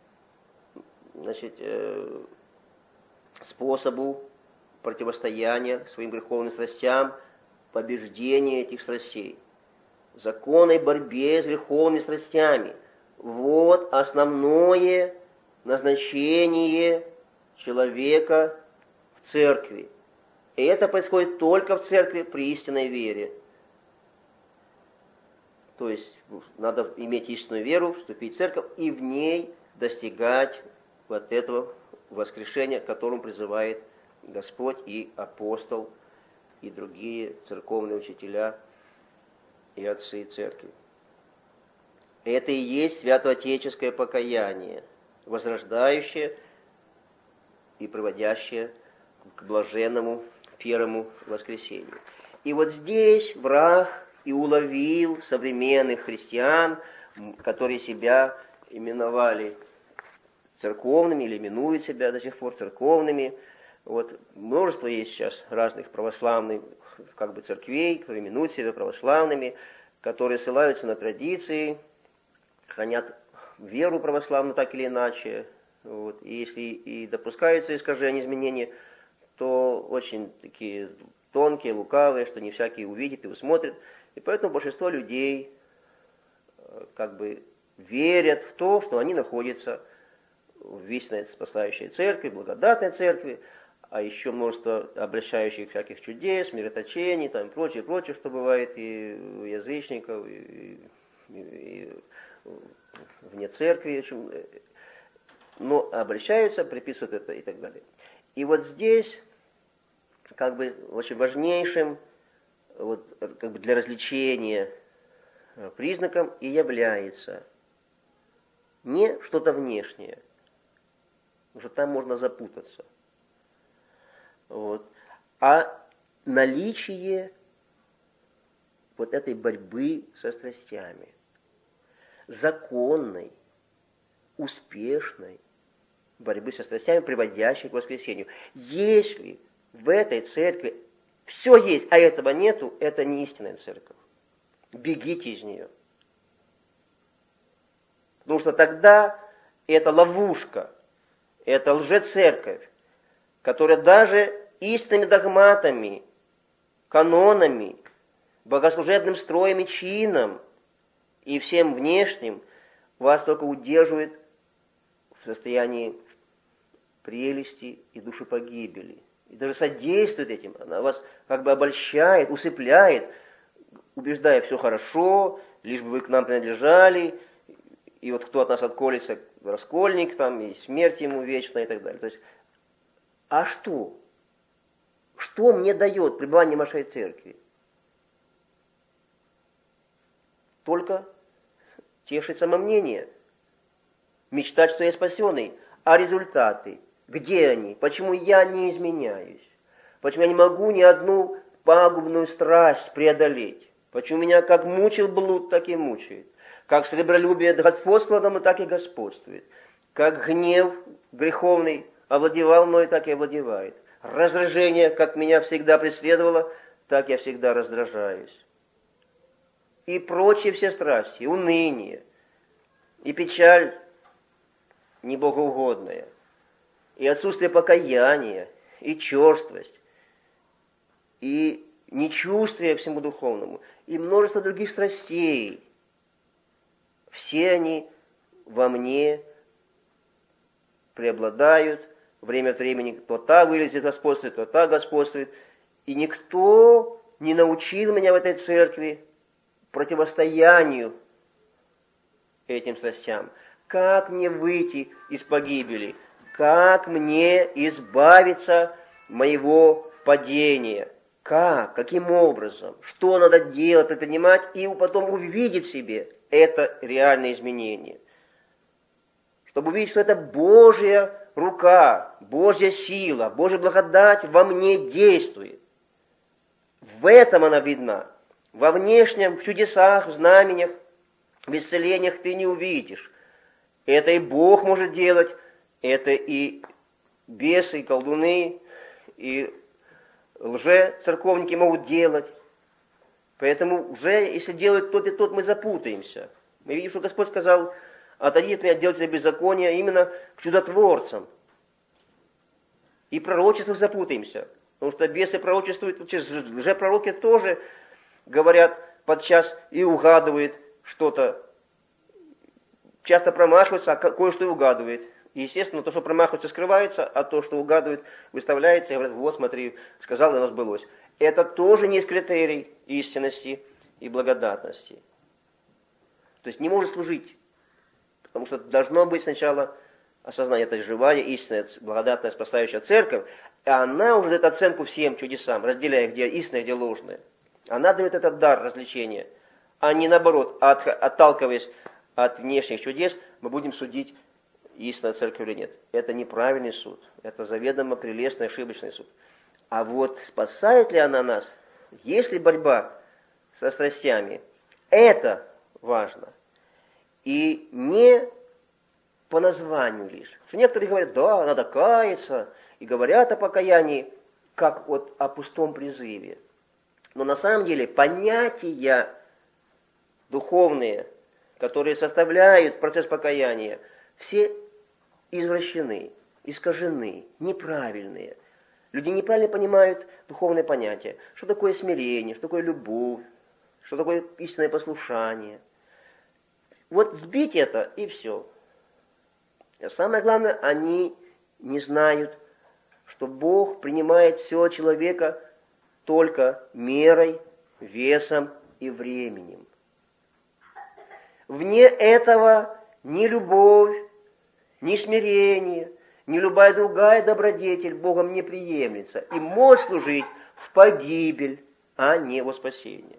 способу противостояния своим греховным страстям, побеждения этих страстей. Законной борьбе с греховными страстями. Вот основное назначение человека в церкви. И это происходит только в церкви при истинной вере. То есть надо иметь истинную веру, вступить в церковь и в ней достигать вот этого воскрешения, к которому призывает Господь и апостол, и другие церковные учителя и отцы церкви. Это и есть святоотеческое покаяние, возрождающее и приводящее к блаженному первому воскресению. И вот здесь враг и уловил современных христиан, которые себя именовали церковными или именуют себя до сих пор церковными. Вот множество есть сейчас разных православных церквей, которые именуют себя православными, которые ссылаются на традиции, хранят веру православную так или иначе. Вот. И если и допускаются искажения, изменения, то очень такие тонкие, лукавые, что не всякий увидит и усмотрит. И поэтому большинство людей верят в то, что они находятся в истинной спасающей церкви, благодатной церкви, а еще множество обращающих всяких чудес, мироточений, там, и прочее, что бывает и у язычников, и вне церкви, но обращаются, приписывают это и так далее. И вот здесь очень важнейшим для развлечения признаком и является не что-то внешнее, потому что там можно запутаться, а наличие вот этой борьбы со страстями. Законной, успешной борьбы со страстями, приводящей к воскресению. Если в этой церкви все есть, а этого нету, это не истинная церковь. Бегите из нее. Потому что тогда это ловушка, это лжецерковь, которая даже истинными догматами, канонами, богослужебным строем и чином и всем внешним вас только удерживает в состоянии прелести и душепогибели. И даже содействует этим. Она вас как бы обольщает, усыпляет, убеждая, все хорошо, лишь бы вы к нам принадлежали, и вот кто от нас отколется, раскольник, там, и смерть ему вечная, и так далее. То есть, а что? Что мне дает пребывание в вашей церкви? Только тешить самомнение, мечтать, что я спасенный, а результаты? Где они? Почему я не изменяюсь? Почему я не могу ни одну пагубную страсть преодолеть? Почему меня как мучил блуд, так и мучает? Как сребролюбие господствовало, так и господствует. Как гнев греховный овладевал мной, так и овладевает. Раздражение, как меня всегда преследовало, так я всегда раздражаюсь. И прочие все страсти, уныние, и печаль небогоугодная, и отсутствие покаяния, и черствость, и нечувствие всему духовному, и множество других страстей. Все они во мне преобладают, время от времени то та вылезет господствует, то та господствует, и никто не научил меня в этой церкви противостоянию этим страстям. Как мне выйти из погибели? Как мне избавиться моего падения? Как? Каким образом? Что надо делать, предпринимать, и потом увидеть в себе это реальное изменение. Чтобы увидеть, что это Божья рука, Божья сила, Божья благодать во мне действует. В этом она видна. Во внешнем, в чудесах, в знамениях, в исцелениях ты не увидишь. Это и Бог может делать, это и бесы, и колдуны, и лже-церковники могут делать. Поэтому уже, если делает тот и тот, мы запутаемся. Мы видим, что Господь сказал: отойди от меня, делателя беззакония, именно к чудотворцам. И пророчествах запутаемся. Потому что бесы пророчествуют, лжепророки тоже говорят подчас и угадывают что-то. Часто промахиваются, а кое-что и угадывает. И, естественно, то, что промахивается, скрывается, а то, что угадывает, выставляется и говорит: вот, смотри, сказал, и оно сбылось. Это тоже не есть критерий истинности и благодатности. То есть не может служить. Потому что должно быть сначала осознание, это живая, истинная, благодатная, спасающая церковь, и она уже дает оценку всем чудесам, разделяя, где истинное, где ложное. Она дает этот дар развлечения, а не наоборот, отталкиваясь от внешних чудес, мы будем судить, истинная церковь или нет. Это неправильный суд, это заведомо прелестный, ошибочный суд. А вот спасает ли она нас, есть ли борьба со страстями, это важно. И не по названию лишь. Что некоторые говорят: да, надо каяться, и говорят о покаянии, как вот о пустом призыве. Но на самом деле понятия духовные, которые составляют процесс покаяния, все извращены, искажены, неправильные. Люди неправильно понимают духовные понятия. Что такое смирение, что такое любовь, что такое истинное послушание. Вот сбить это, и все. А самое главное, они не знают, что Бог принимает всего человека только мерой, весом и временем. Вне этого ни любовь, ни смирение, ни любая другая добродетель Богом не приемлется и может служить в погибель, а не во спасение.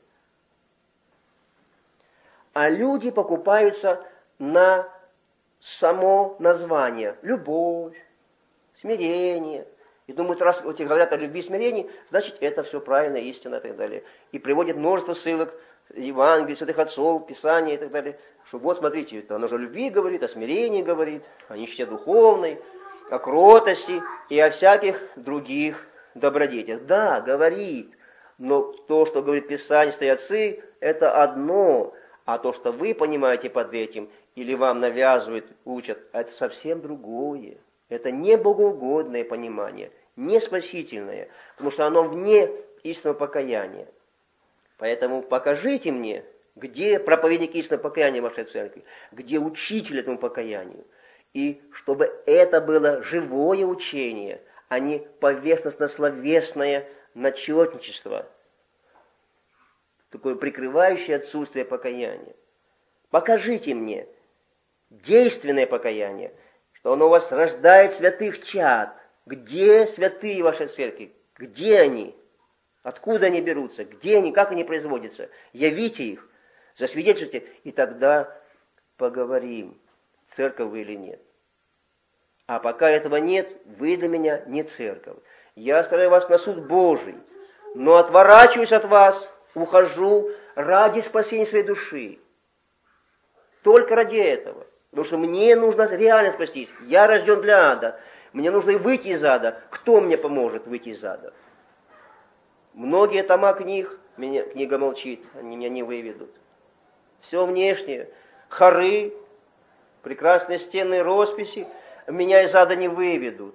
А люди покупаются на само название: любовь, смирение, И думают, раз эти говорят о любви и смирении, значит, это все правильно, истина и так далее. И приводят множество ссылок, Евангелий, святых отцов, Писания и так далее, что вот, смотрите, это оно же о любви говорит, о смирении говорит, о нищете духовной, о кротости и о всяких других добродетелях. Да, говорит, но то, что говорит Писание, святые отцы, это одно, а то, что вы понимаете под этим, или вам навязывают, учат, это совсем другое. Это не богоугодное понимание, не спасительное, потому что оно вне истинного покаяния. Поэтому покажите мне, где проповедник истинного покаяния в вашей церкви, где учитель этому покаянию. И чтобы это было живое учение, а не поверхностно-словесное начетничество, такое прикрывающее отсутствие покаяния. Покажите мне действенное покаяние, что оно у вас рождает святых чад. Где святые вашей церкви? Где они? Откуда они берутся? Где они? Как они производятся? Явите их, засвидетельствуйте, и тогда поговорим, церковь вы или нет. А пока этого нет, вы для меня не церковь. Я оставляю вас на суд Божий, но отворачиваюсь от вас, ухожу ради спасения своей души. Только ради этого. Потому что мне нужно реально спастись. Я рожден для ада. Мне нужно выйти из ада. Кто мне поможет выйти из ада? Многие тома книг, книга молчит, они меня не выведут. Все внешнее, хоры, прекрасные стенные росписи, меня из ада не выведут.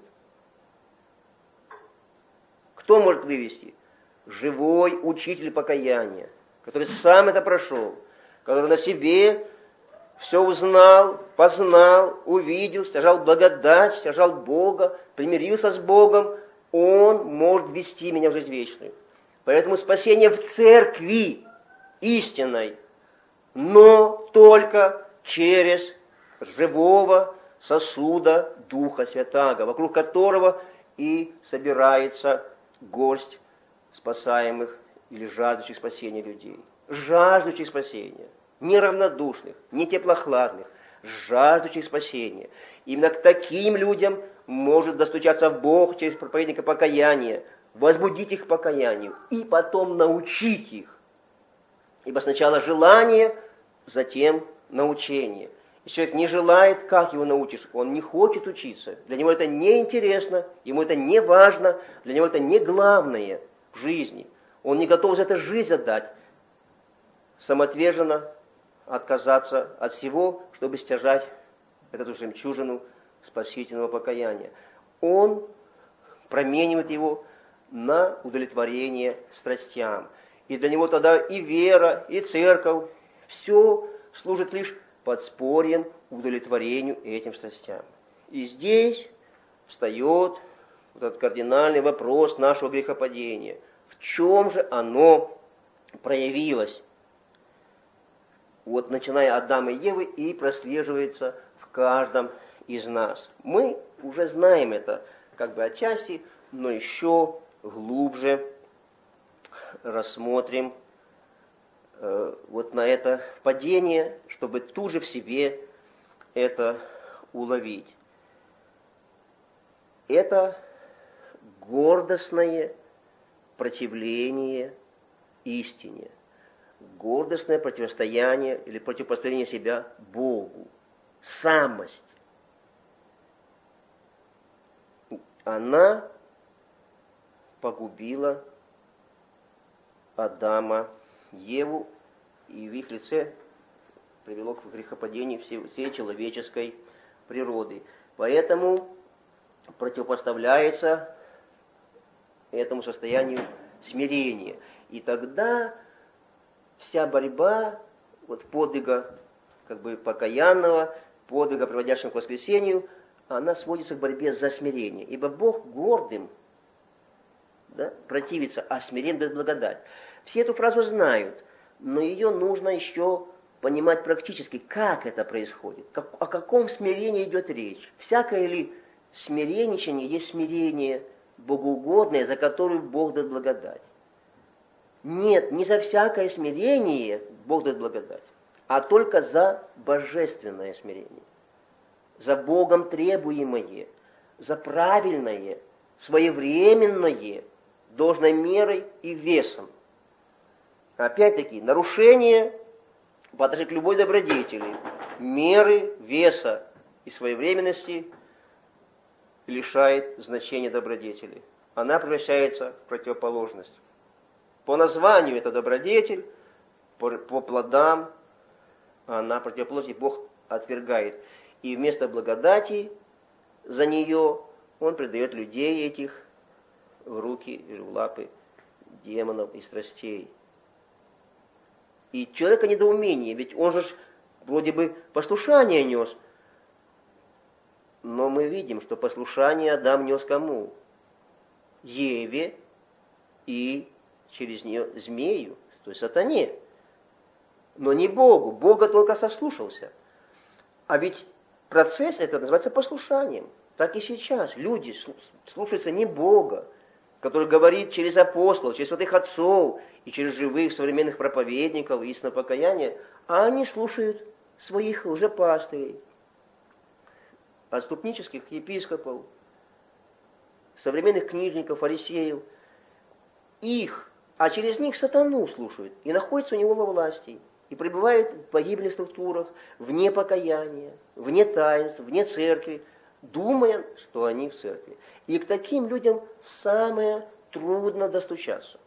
Кто может вывести? Живой учитель покаяния, который сам это прошел, который на себе все узнал, познал, увидел, стяжал благодать, стяжал Бога, примирился с Богом, Он может ввести меня в жизнь вечную. Поэтому спасение в церкви истинной, но только через живого сосуда Духа Святаго, вокруг которого и собирается горсть спасаемых или жаждущих спасения людей. Жаждущих спасения. Не равнодушных, не теплохладных, жаждущих спасения. Именно к таким людям может достучаться Бог через проповедника покаяния, возбудить их к покаянию и потом научить их. Ибо сначала желание, затем научение. Если человек не желает, как его научишь? Он не хочет учиться. Для него это не интересно, ему это не важно, для него это не главное в жизни. Он не готов за это жизнь отдать. Самоотверженно отказаться от всего, чтобы стяжать эту жемчужину спасительного покаяния. Он променивает его на удовлетворение страстям. И для него тогда и вера, и церковь, все служит лишь подспорьем удовлетворению этим страстям. И здесь встает вот этот кардинальный вопрос нашего грехопадения. В чем же оно проявилось? Вот начиная от Адама и Евы и прослеживается в каждом из нас. Мы уже знаем это как бы отчасти, но еще глубже рассмотрим вот на это падение, чтобы тут же в себе это уловить. Это гордостное противление истине. Гордостное противостояние или противопоставление себя Богу. Самость. Она погубила Адама, Еву, и в их лице привело к грехопадению всей человеческой природы. Поэтому противопоставляется этому состоянию смирение. И тогда вся борьба вот подвига как бы покаянного, подвига, приводящего к воскресению, она сводится к борьбе за смирение. Ибо Бог гордым противится, а смирен дает благодать. Все эту фразу знают, но ее нужно еще понимать практически, как это происходит, о каком смирении идет речь. Всякое ли смиренничание есть смирение богоугодное, за которое Бог дает благодать. Нет, не за всякое смирение Бог дает благодать, а только за божественное смирение, за Богом требуемое, за правильное, своевременное, должной мерой и весом. Опять-таки, нарушение по отношению к любой добродетели, меры, веса и своевременности лишает значения добродетели. Она превращается в противоположность. По названию это добродетель, по плодам она противоположность, Бог отвергает. И вместо благодати за нее Он предает людей этих в руки или в лапы демонов и страстей. И человека недоумение, ведь он же вроде бы послушание нес. Но мы видим, что послушание Адам нес кому? Еве и через нее змею, то есть сатане. Но не Богу. Бога только сослушался. А ведь процесс это называется послушанием. Так и сейчас. Люди слушаются не Бога, который говорит через апостолов, через святых отцов и через живых современных проповедников истинного покаяния, а они слушают своих лжепастырей, отступнических епископов, современных книжников, фарисеев, а через них сатану слушают и находятся у него во власти, и пребывают в погибельных структурах, вне покаяния, вне таинств, вне церкви, думая, что они в церкви. И к таким людям самое трудно достучаться.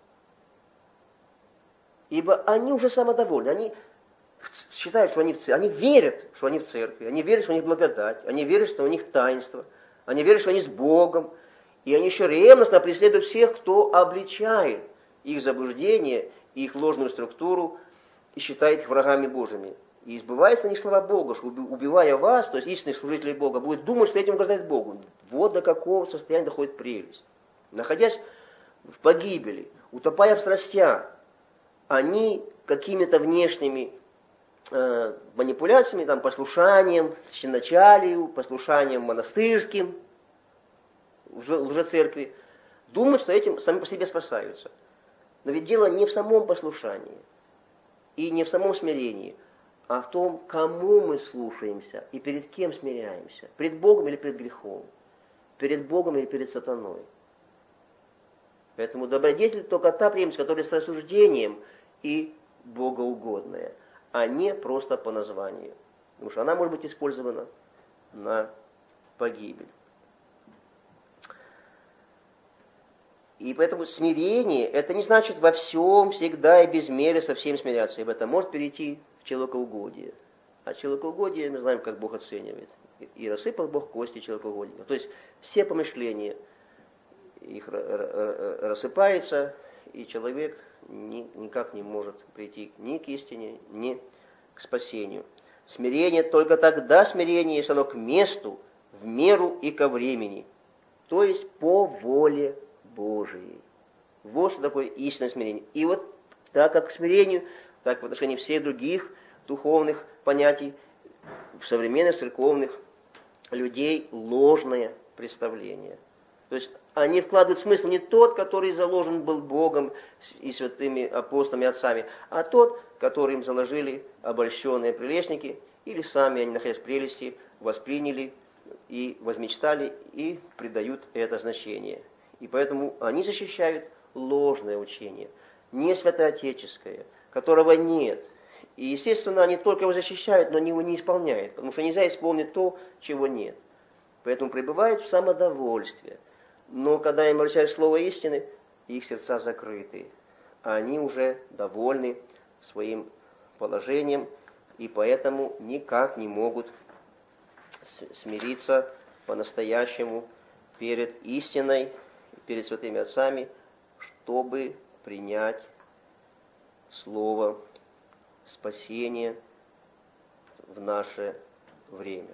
Ибо они уже самодовольны, они считают, что они в церкви, они верят, что они в церкви, они верят, что у них благодать, они верят, что у них таинство, они верят, что они с Богом, и они еще ревностно преследуют всех, кто обличает их заблуждение, их ложную структуру и считает их врагами Божьими. И избывается на них слова Бога, что убивая вас, то есть истинных служителей Бога, будет думать, что этим угождает Богу. Вот до какого состояния доходит прелесть. Находясь в погибели, утопая в страстях, они какими-то внешними манипуляциями, послушанием священначалию, послушанием монастырским, лжецеркви, думают, что этим сами по себе спасаются. Но ведь дело не в самом послушании и не в самом смирении, а в том, кому мы слушаемся и перед кем смиряемся. Перед Богом или перед грехом? Перед Богом или перед сатаной? Поэтому добродетель только та преемственность, которая с рассуждением и богоугодная, а не просто по названию. Потому что она может быть использована на погибель. И поэтому смирение, это не значит во всем, всегда и без меры со всем смиряться, ибо это может перейти в человекоугодие. А человекоугодие мы знаем, как Бог оценивает. И рассыпал Бог кости человекоугодия. То есть все помышления их рассыпаются, и человек никак не может прийти ни к истине, ни к спасению. Смирение только тогда смирение, если оно к месту, в меру и ко времени. То есть по воле Божией. Вот что такое истинное смирение. И вот так как к смирению, так в отношении всех других духовных понятий, в современных церковных людей ложное представление. То есть они вкладывают смысл не тот, который заложен был Богом и святыми апостолами, отцами, а тот, который им заложили обольщенные прелестники, или сами они, находясь в прелести, восприняли и возмечтали, и придают это значение. И поэтому они защищают ложное учение, не святоотеческое, которого нет. И, естественно, они только его защищают, но они его не исполняют, потому что нельзя исполнить то, чего нет. Поэтому пребывают в самодовольстве. Но когда им обращают слово истины, их сердца закрыты. А они уже довольны своим положением, и поэтому никак не могут смириться по-настоящему перед истиной, перед святыми отцами, чтобы принять слово спасения в наше время.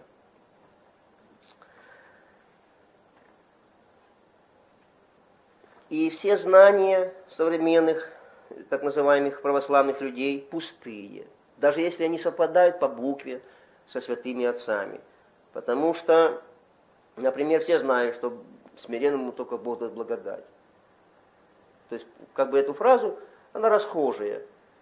И все знания современных, так называемых православных людей, пустые, даже если они совпадают по букве со святыми отцами. Потому что, например, все знают, что смиренному только Бог дает благодать. То есть, как бы эту фразу, она расхожая.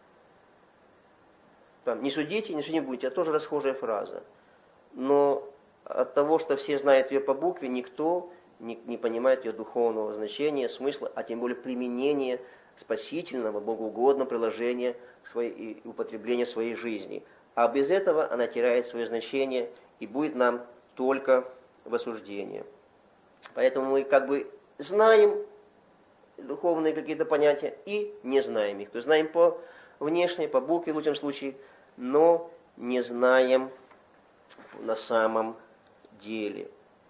Там, не судите, не будете, это тоже расхожая фраза. Но от того, что все знают ее по букве, никто не понимает ее духовного значения, смысла, а тем более применения спасительного, богоугодного приложения и употребления своей жизни. А без этого она теряет свое значение и будет нам только в осуждение. Поэтому мы как бы знаем духовные какие-то понятия и не знаем их. То есть знаем по внешней, по букве в лучшем случае, но не знаем на самом деле.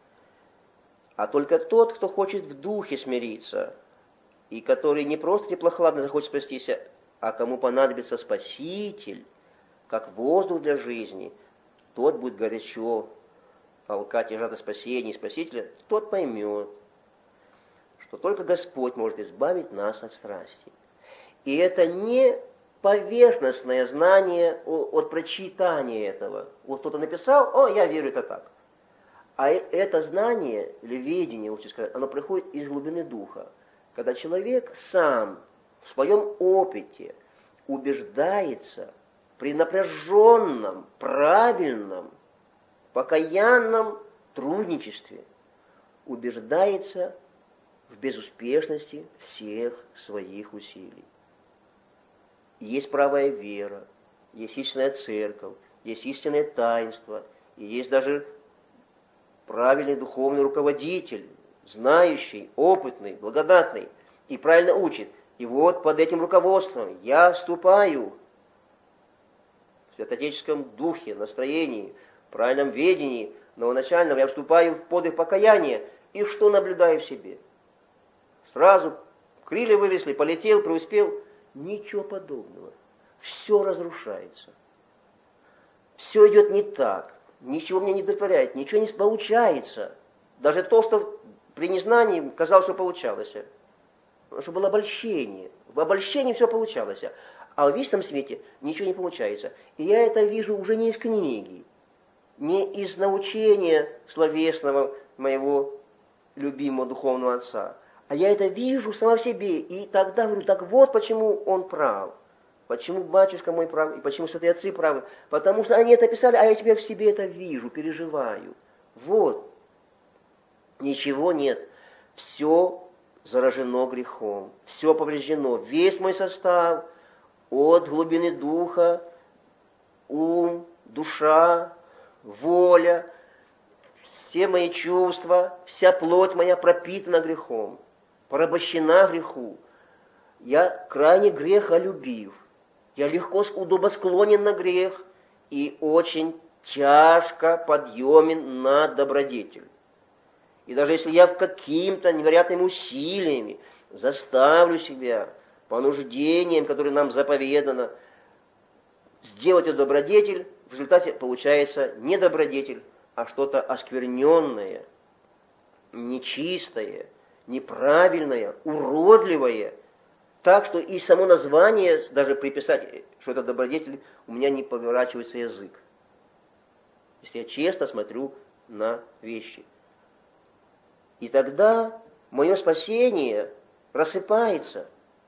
А только тот, кто хочет в духе смириться, и который не просто теплохладно захочет спастись, а кому понадобится Спаситель, как воздух для жизни, тот будет горячо алкать и жажда спасения и Спасителя, тот поймет, что только Господь может избавить нас от страсти. И это не поверхностное знание от прочитания этого. Вот кто-то написал, я верю, это так. А это знание, или видение, лучше сказать, оно приходит из глубины духа. Когда человек сам в своем опыте убеждается при напряженном, правильном, покаянном трудничестве, убеждается в безуспешности всех своих усилий. Есть правая вера, есть истинная церковь, есть истинное таинство, и есть даже правильный духовный руководитель, знающий, опытный, благодатный, и правильно учит. И вот под этим руководством я вступаю в святоотеческом духе, настроении, правильном ведении новоначальном, я вступаю в подвиг покаяния, и что наблюдаю в себе? Сразу крылья выросли, полетел, преуспел. Ничего подобного. Все разрушается. Все идет не так. Ничего мне не удовлетворяет, ничего не получается. Даже то, что при незнании казалось, что получалось. Потому что было обольщение. В обольщении все получалось. А в вечном свете ничего не получается. И я это вижу уже не из книги, не из научения словесного моего любимого духовного отца. А я это вижу сама в себе. И тогда говорю, так вот почему он прав. Почему батюшка мой прав, и почему святые отцы правы. Потому что они это писали, а я теперь в себе это вижу, переживаю. Вот. Ничего нет. Все заражено грехом. Все повреждено. Весь мой состав от глубины духа, ум, душа, воля, все мои чувства, вся плоть моя пропитана грехом, порабощена греху. Я крайне грехолюбив. Я легко удобосклонен на грех и очень тяжко подъемен на добродетель. И даже если я каким-то невероятными усилиями заставлю себя, понуждением, которое нам заповедано, сделать эту добродетель, в результате получается не добродетель, а что-то оскверненное, нечистое, неправильное, уродливое. Так что и само название, даже приписать, что это добродетель, у меня не поворачивается язык. Если я честно смотрю на вещи. И тогда мое спасение рассыпается.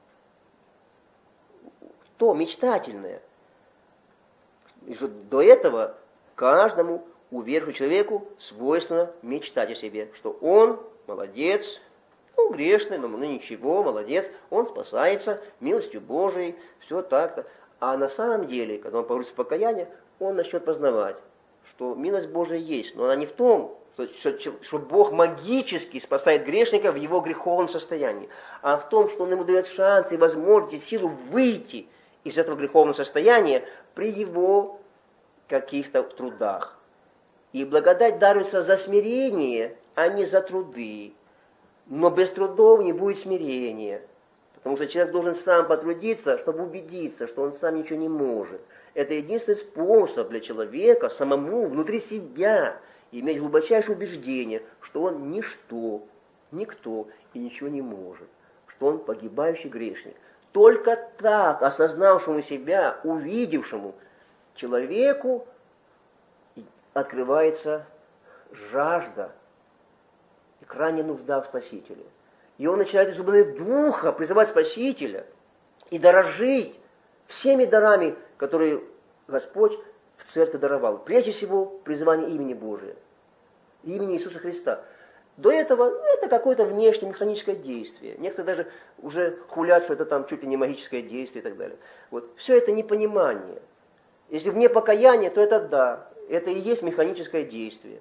То мечтательное. И что до этого каждому уверенному человеку свойственно мечтать о себе, что он молодец, грешный, но ничего, молодец, он спасается милостью Божией, все так-то. А на самом деле, когда он погрузится в покаяние, он начнет познавать, что милость Божия есть, но она не в том, что Бог магически спасает грешника в его греховном состоянии, а в том, что Он ему дает шанс и возможность, и силу выйти из этого греховного состояния при его каких-то трудах. И благодать даруется за смирение, а не за труды. Но без трудов не будет смирения. Потому что человек должен сам потрудиться, чтобы убедиться, что он сам ничего не может. Это единственный способ для человека самому внутри себя иметь глубочайшее убеждение, что он ничто, никто и ничего не может. Что он погибающий грешник. Только так, осознавшему себя, увидевшему человеку, открывается жажда и крайняя нужда в Спасителе. И он начинает из глубины духа призывать Спасителя и дорожить всеми дарами, которые Господь в церкви даровал. Прежде всего, призывание имени Божия, имени Иисуса Христа. До этого это какое-то внешнее механическое действие. Некоторые даже уже хулят, что это там чуть ли не магическое действие и так далее. Вот. Все это непонимание. Если вне покаяния, то это да, это и есть механическое действие.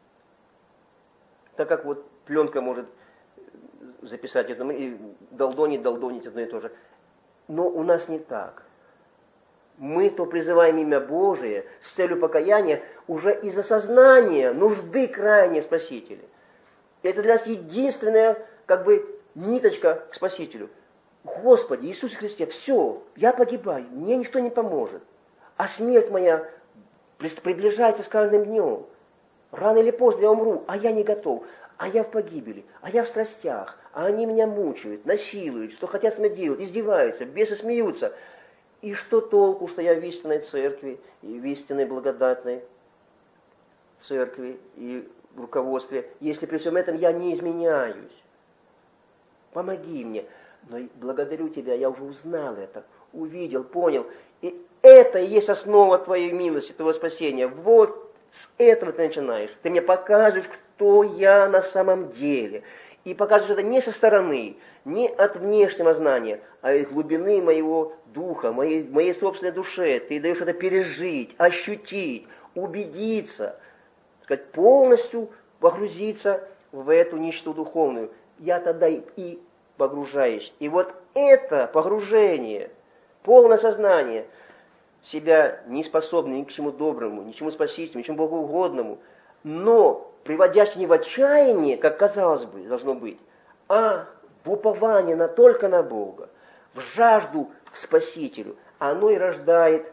Так как вот пленка может записать это, и долдонить одно и то же. Но у нас не так. Мы то призываем имя Божие с целью покаяния уже из осознания нужды крайней в Спасителе. Это для нас единственная, ниточка к Спасителю. Господи, Иисусе Христе, все, я погибаю, мне никто не поможет. А смерть моя приближается с каждым днем. Рано или поздно я умру, а я не готов. А я в погибели, а я в страстях, а они меня мучают, насилуют, что хотят с мной делать, издеваются, бесы смеются. И что толку, что я в истинной церкви, и в истинной благодатной церкви, и в руководстве, если при всем этом я не изменяюсь? Помоги мне. Но благодарю Тебя, я уже узнал это, увидел, понял. И это и есть основа Твоей милости, Твоего спасения. Вот с этого ты начинаешь. Ты мне покажешь, кто я на самом деле. И покажешь это не со стороны, не от внешнего знания, а из глубины моего духа, моей собственной душе. Ты даешь это пережить, ощутить, убедиться, сказать, полностью погрузиться в эту нищету духовную. Я тогда и погружаюсь. И вот это погружение, полное сознание себя не способный ни к чему доброму, ни к чему спасительному, ни к чему богоугодному, но приводящий не в отчаяние, как казалось бы, должно быть, а в упование только на Бога, в жажду к Спасителю. Оно и рождает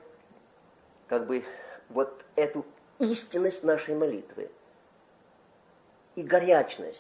вот эту истинность нашей молитвы и горячность.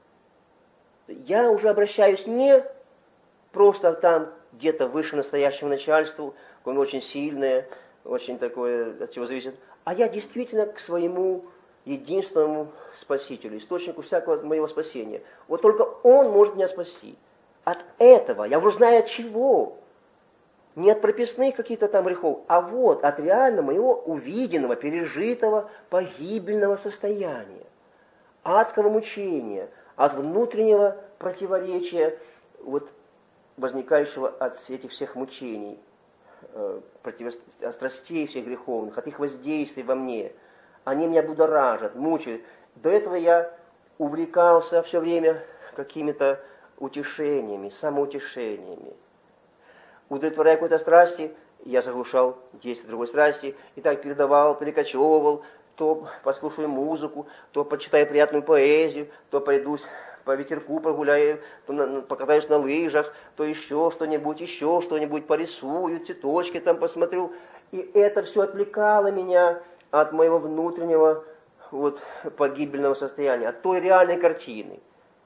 Я уже обращаюсь не просто там где-то выше настоящего начальства, он очень сильное, очень такое, от чего зависит, а я действительно к своему единственному Спасителю, источнику всякого моего спасения. Вот только Он может меня спасти. От этого, я уже знаю от чего. Не от прописных каких-то там грехов, а вот от реально моего увиденного, пережитого, погибельного состояния, адского мучения, от внутреннего противоречия, вот, возникающего от этих всех мучений, от страстей всех греховных, от их воздействий во мне. Они меня будоражат, мучают. До этого я увлекался все время какими-то утешениями, самоутешениями. Удовлетворяя какой-то страсти, я заглушал действие другой страсти, и так перекочевывал, то послушаю музыку, то почитаю приятную поэзию, то пойду по ветерку прогуляю, то покатаюсь на лыжах, то еще что-нибудь порисую, цветочки там посмотрю. И это все отвлекало меня от моего внутреннего погибельного состояния, от той реальной картины.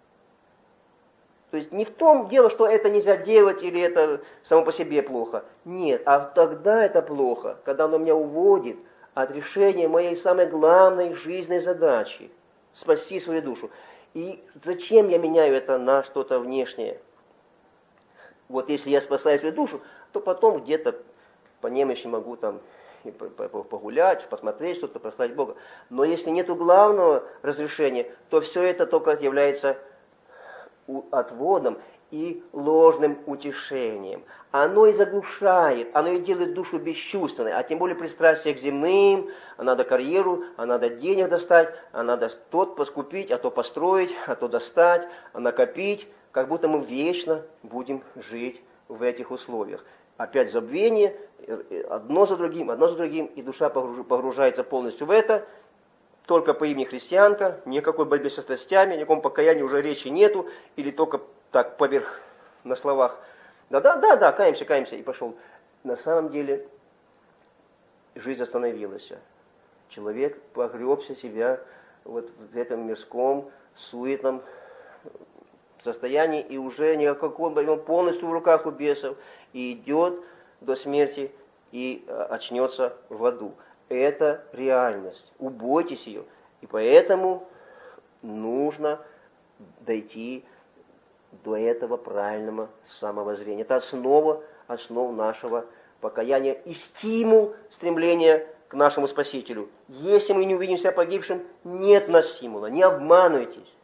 То есть не в том дело, что это нельзя делать или это само по себе плохо. Нет, а тогда это плохо, когда оно меня уводит от решения моей самой главной жизненной задачи – спасти свою душу. И зачем я меняю это на что-то внешнее? Вот если я спасаю свою душу, то потом где-то по немощи могу там погулять, посмотреть что-то, прославить Бога. Но если нету главного разрешения, то все это только является отводом и ложным утешением. Оно и заглушает, оно и делает душу бесчувственной, а тем более пристрастие к земным, а надо карьеру, а надо денег достать, а надо тот поскупить, а то построить, а то достать, а накопить, как будто мы вечно будем жить в этих условиях. Опять забвение, одно за другим, и душа погружается полностью в это. Только по имени христианка, никакой борьбы со страстями, никаком покаянии уже речи нету, или только так поверх на словах. Да, каемся, и пошел. На самом деле жизнь остановилась. Человек погребся себя вот в этом мирском, суетном состоянии, и уже никакой, он полностью в руках у бесов, и идет до смерти, и очнется в аду. Это реальность. Убойтесь ее. И поэтому нужно дойти до этого правильного самовоззрения. Это основа нашего покаяния и стимул стремления к нашему Спасителю. Если мы не увидим себя погибшим, нет у нас стимула. Не обманывайтесь.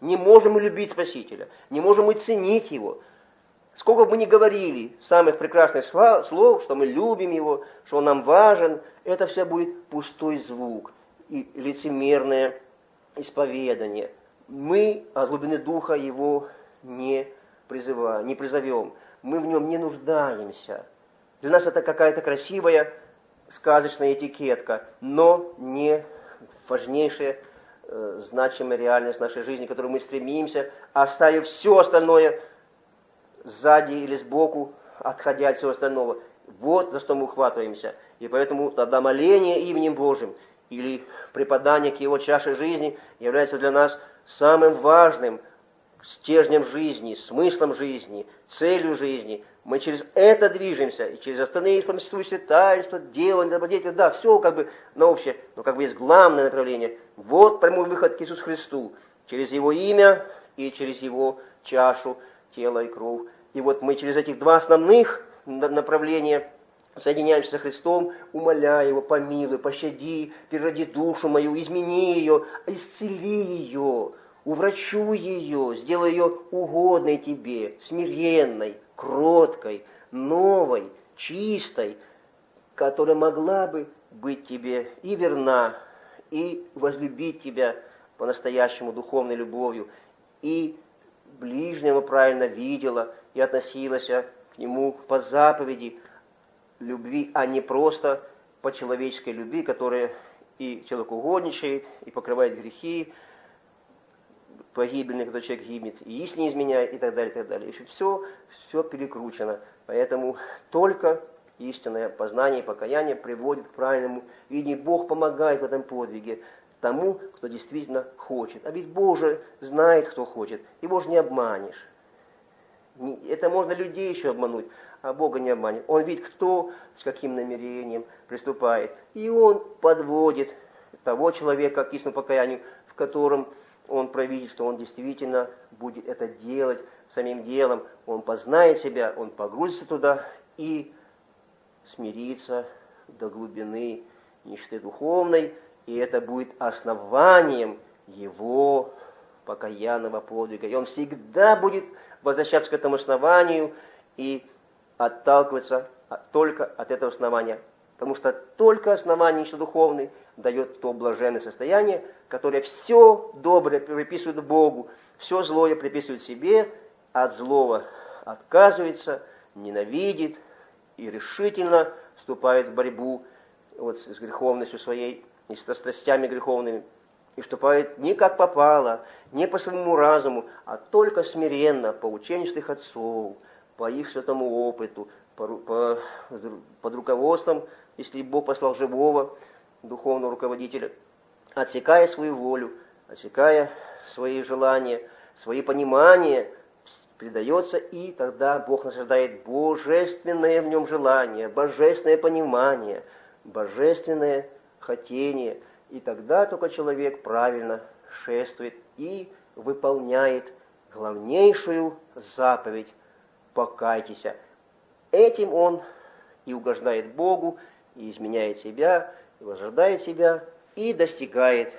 Не можем мы любить Спасителя, не можем мы ценить Его. Сколько бы мы ни говорили самых прекрасных слов, что мы любим Его, что Он нам важен, это все будет пустой звук и лицемерное исповедание. Мы от глубины духа Его не призовем. Мы в Нем не нуждаемся. Для нас это какая-то красивая сказочная этикетка, но не важнейшая, значимая реальность нашей жизни, к которой мы стремимся, оставив все остальное сзади или сбоку, отходя от всего остального. Вот за что мы ухватываемся. И поэтому тогда моление именем Божьим или преподание к Его чаше жизни является для нас самым важным стержнем жизни, смыслом жизни, целью жизни. Мы через это движемся, и через остальные существующие таинства, делания, добродетели, да, все как бы на общее, но как бы есть главное направление. Вот прямой выход к Иисусу Христу, через Его имя и через Его чашу, тело и кровь. И вот мы через этих два основных направления соединяемся со Христом, умоляя Его, помилуй, пощади, перероди душу мою, измени ее, исцели ее, уврачуй ее, сделай ее угодной тебе, смиренной, кроткой, новой, чистой, которая могла бы быть тебе и верна, и возлюбить тебя по-настоящему духовной любовью, и ближнего правильно видела и относилась к нему по заповеди любви, а не просто по человеческой любви, которая и человеку угодничает, и покрывает грехи, погибельный, когда человек гибнет, и истине изменяет, и так далее, и так далее. Еще все перекручено. Поэтому только истинное познание и покаяние приводит к правильному видению. Бог помогает в этом подвиге тому, кто действительно хочет. А ведь Бог же знает, кто хочет. Его же не обманешь. Это можно людей еще обмануть, а Бога не обманет. Он видит, кто с каким намерением приступает. И Он подводит того человека к истинному покаянию, в котором он провидит, что он действительно будет это делать самим делом. Он познает себя, он погрузится туда и смирится до глубины нищеты духовной. И это будет основанием его покаянного подвига. И он всегда будет возвращаться к этому основанию и отталкиваться только от этого основания. Потому что только основание нищеты духовной дает то блаженное состояние, которое все доброе приписывает Богу, все злое приписывает себе, от злого отказывается, ненавидит и решительно вступает в борьбу с греховностью своей и со страстями греховными, и вступает не как попало, не по своему разуму, а только смиренно, по учению святых отцов, по их святому опыту, под руководством, если Бог послал живого духовного руководителя, отсекая свою волю, отсекая свои желания, свои понимания, предается, и тогда Бог насаждает божественное в нем желание, божественное понимание, божественное хотение, и тогда только человек правильно шествует и выполняет главнейшую заповедь «покайтесь». Этим он и угождает Богу, и изменяет себя, и возрождает себя, и достигает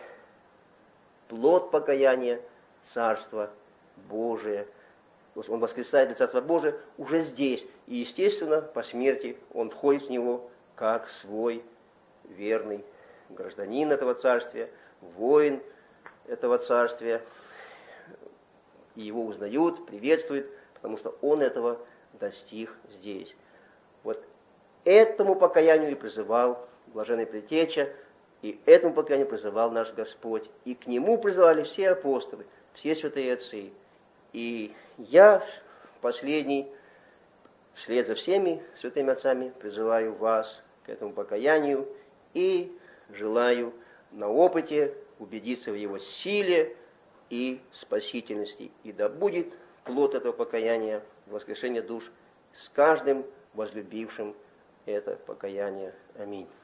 плод покаяния, Царства Божие. Он воскресает для Царства Божия уже здесь. И, естественно, по смерти он входит в него как свой верный гражданин этого царствия, воин этого царствия. И его узнают, приветствуют, потому что он этого достиг здесь. Вот этому покаянию и призывал блаженный Предтеча, и этому покаянию призывал наш Господь. И к нему призывали все апостолы, все святые отцы. И я, последний, вслед за всеми святыми отцами, призываю вас к этому покаянию и желаю на опыте убедиться в его силе и спасительности. И да будет плод этого покаяния, воскрешение душ с каждым возлюбившим это покаяние. Аминь.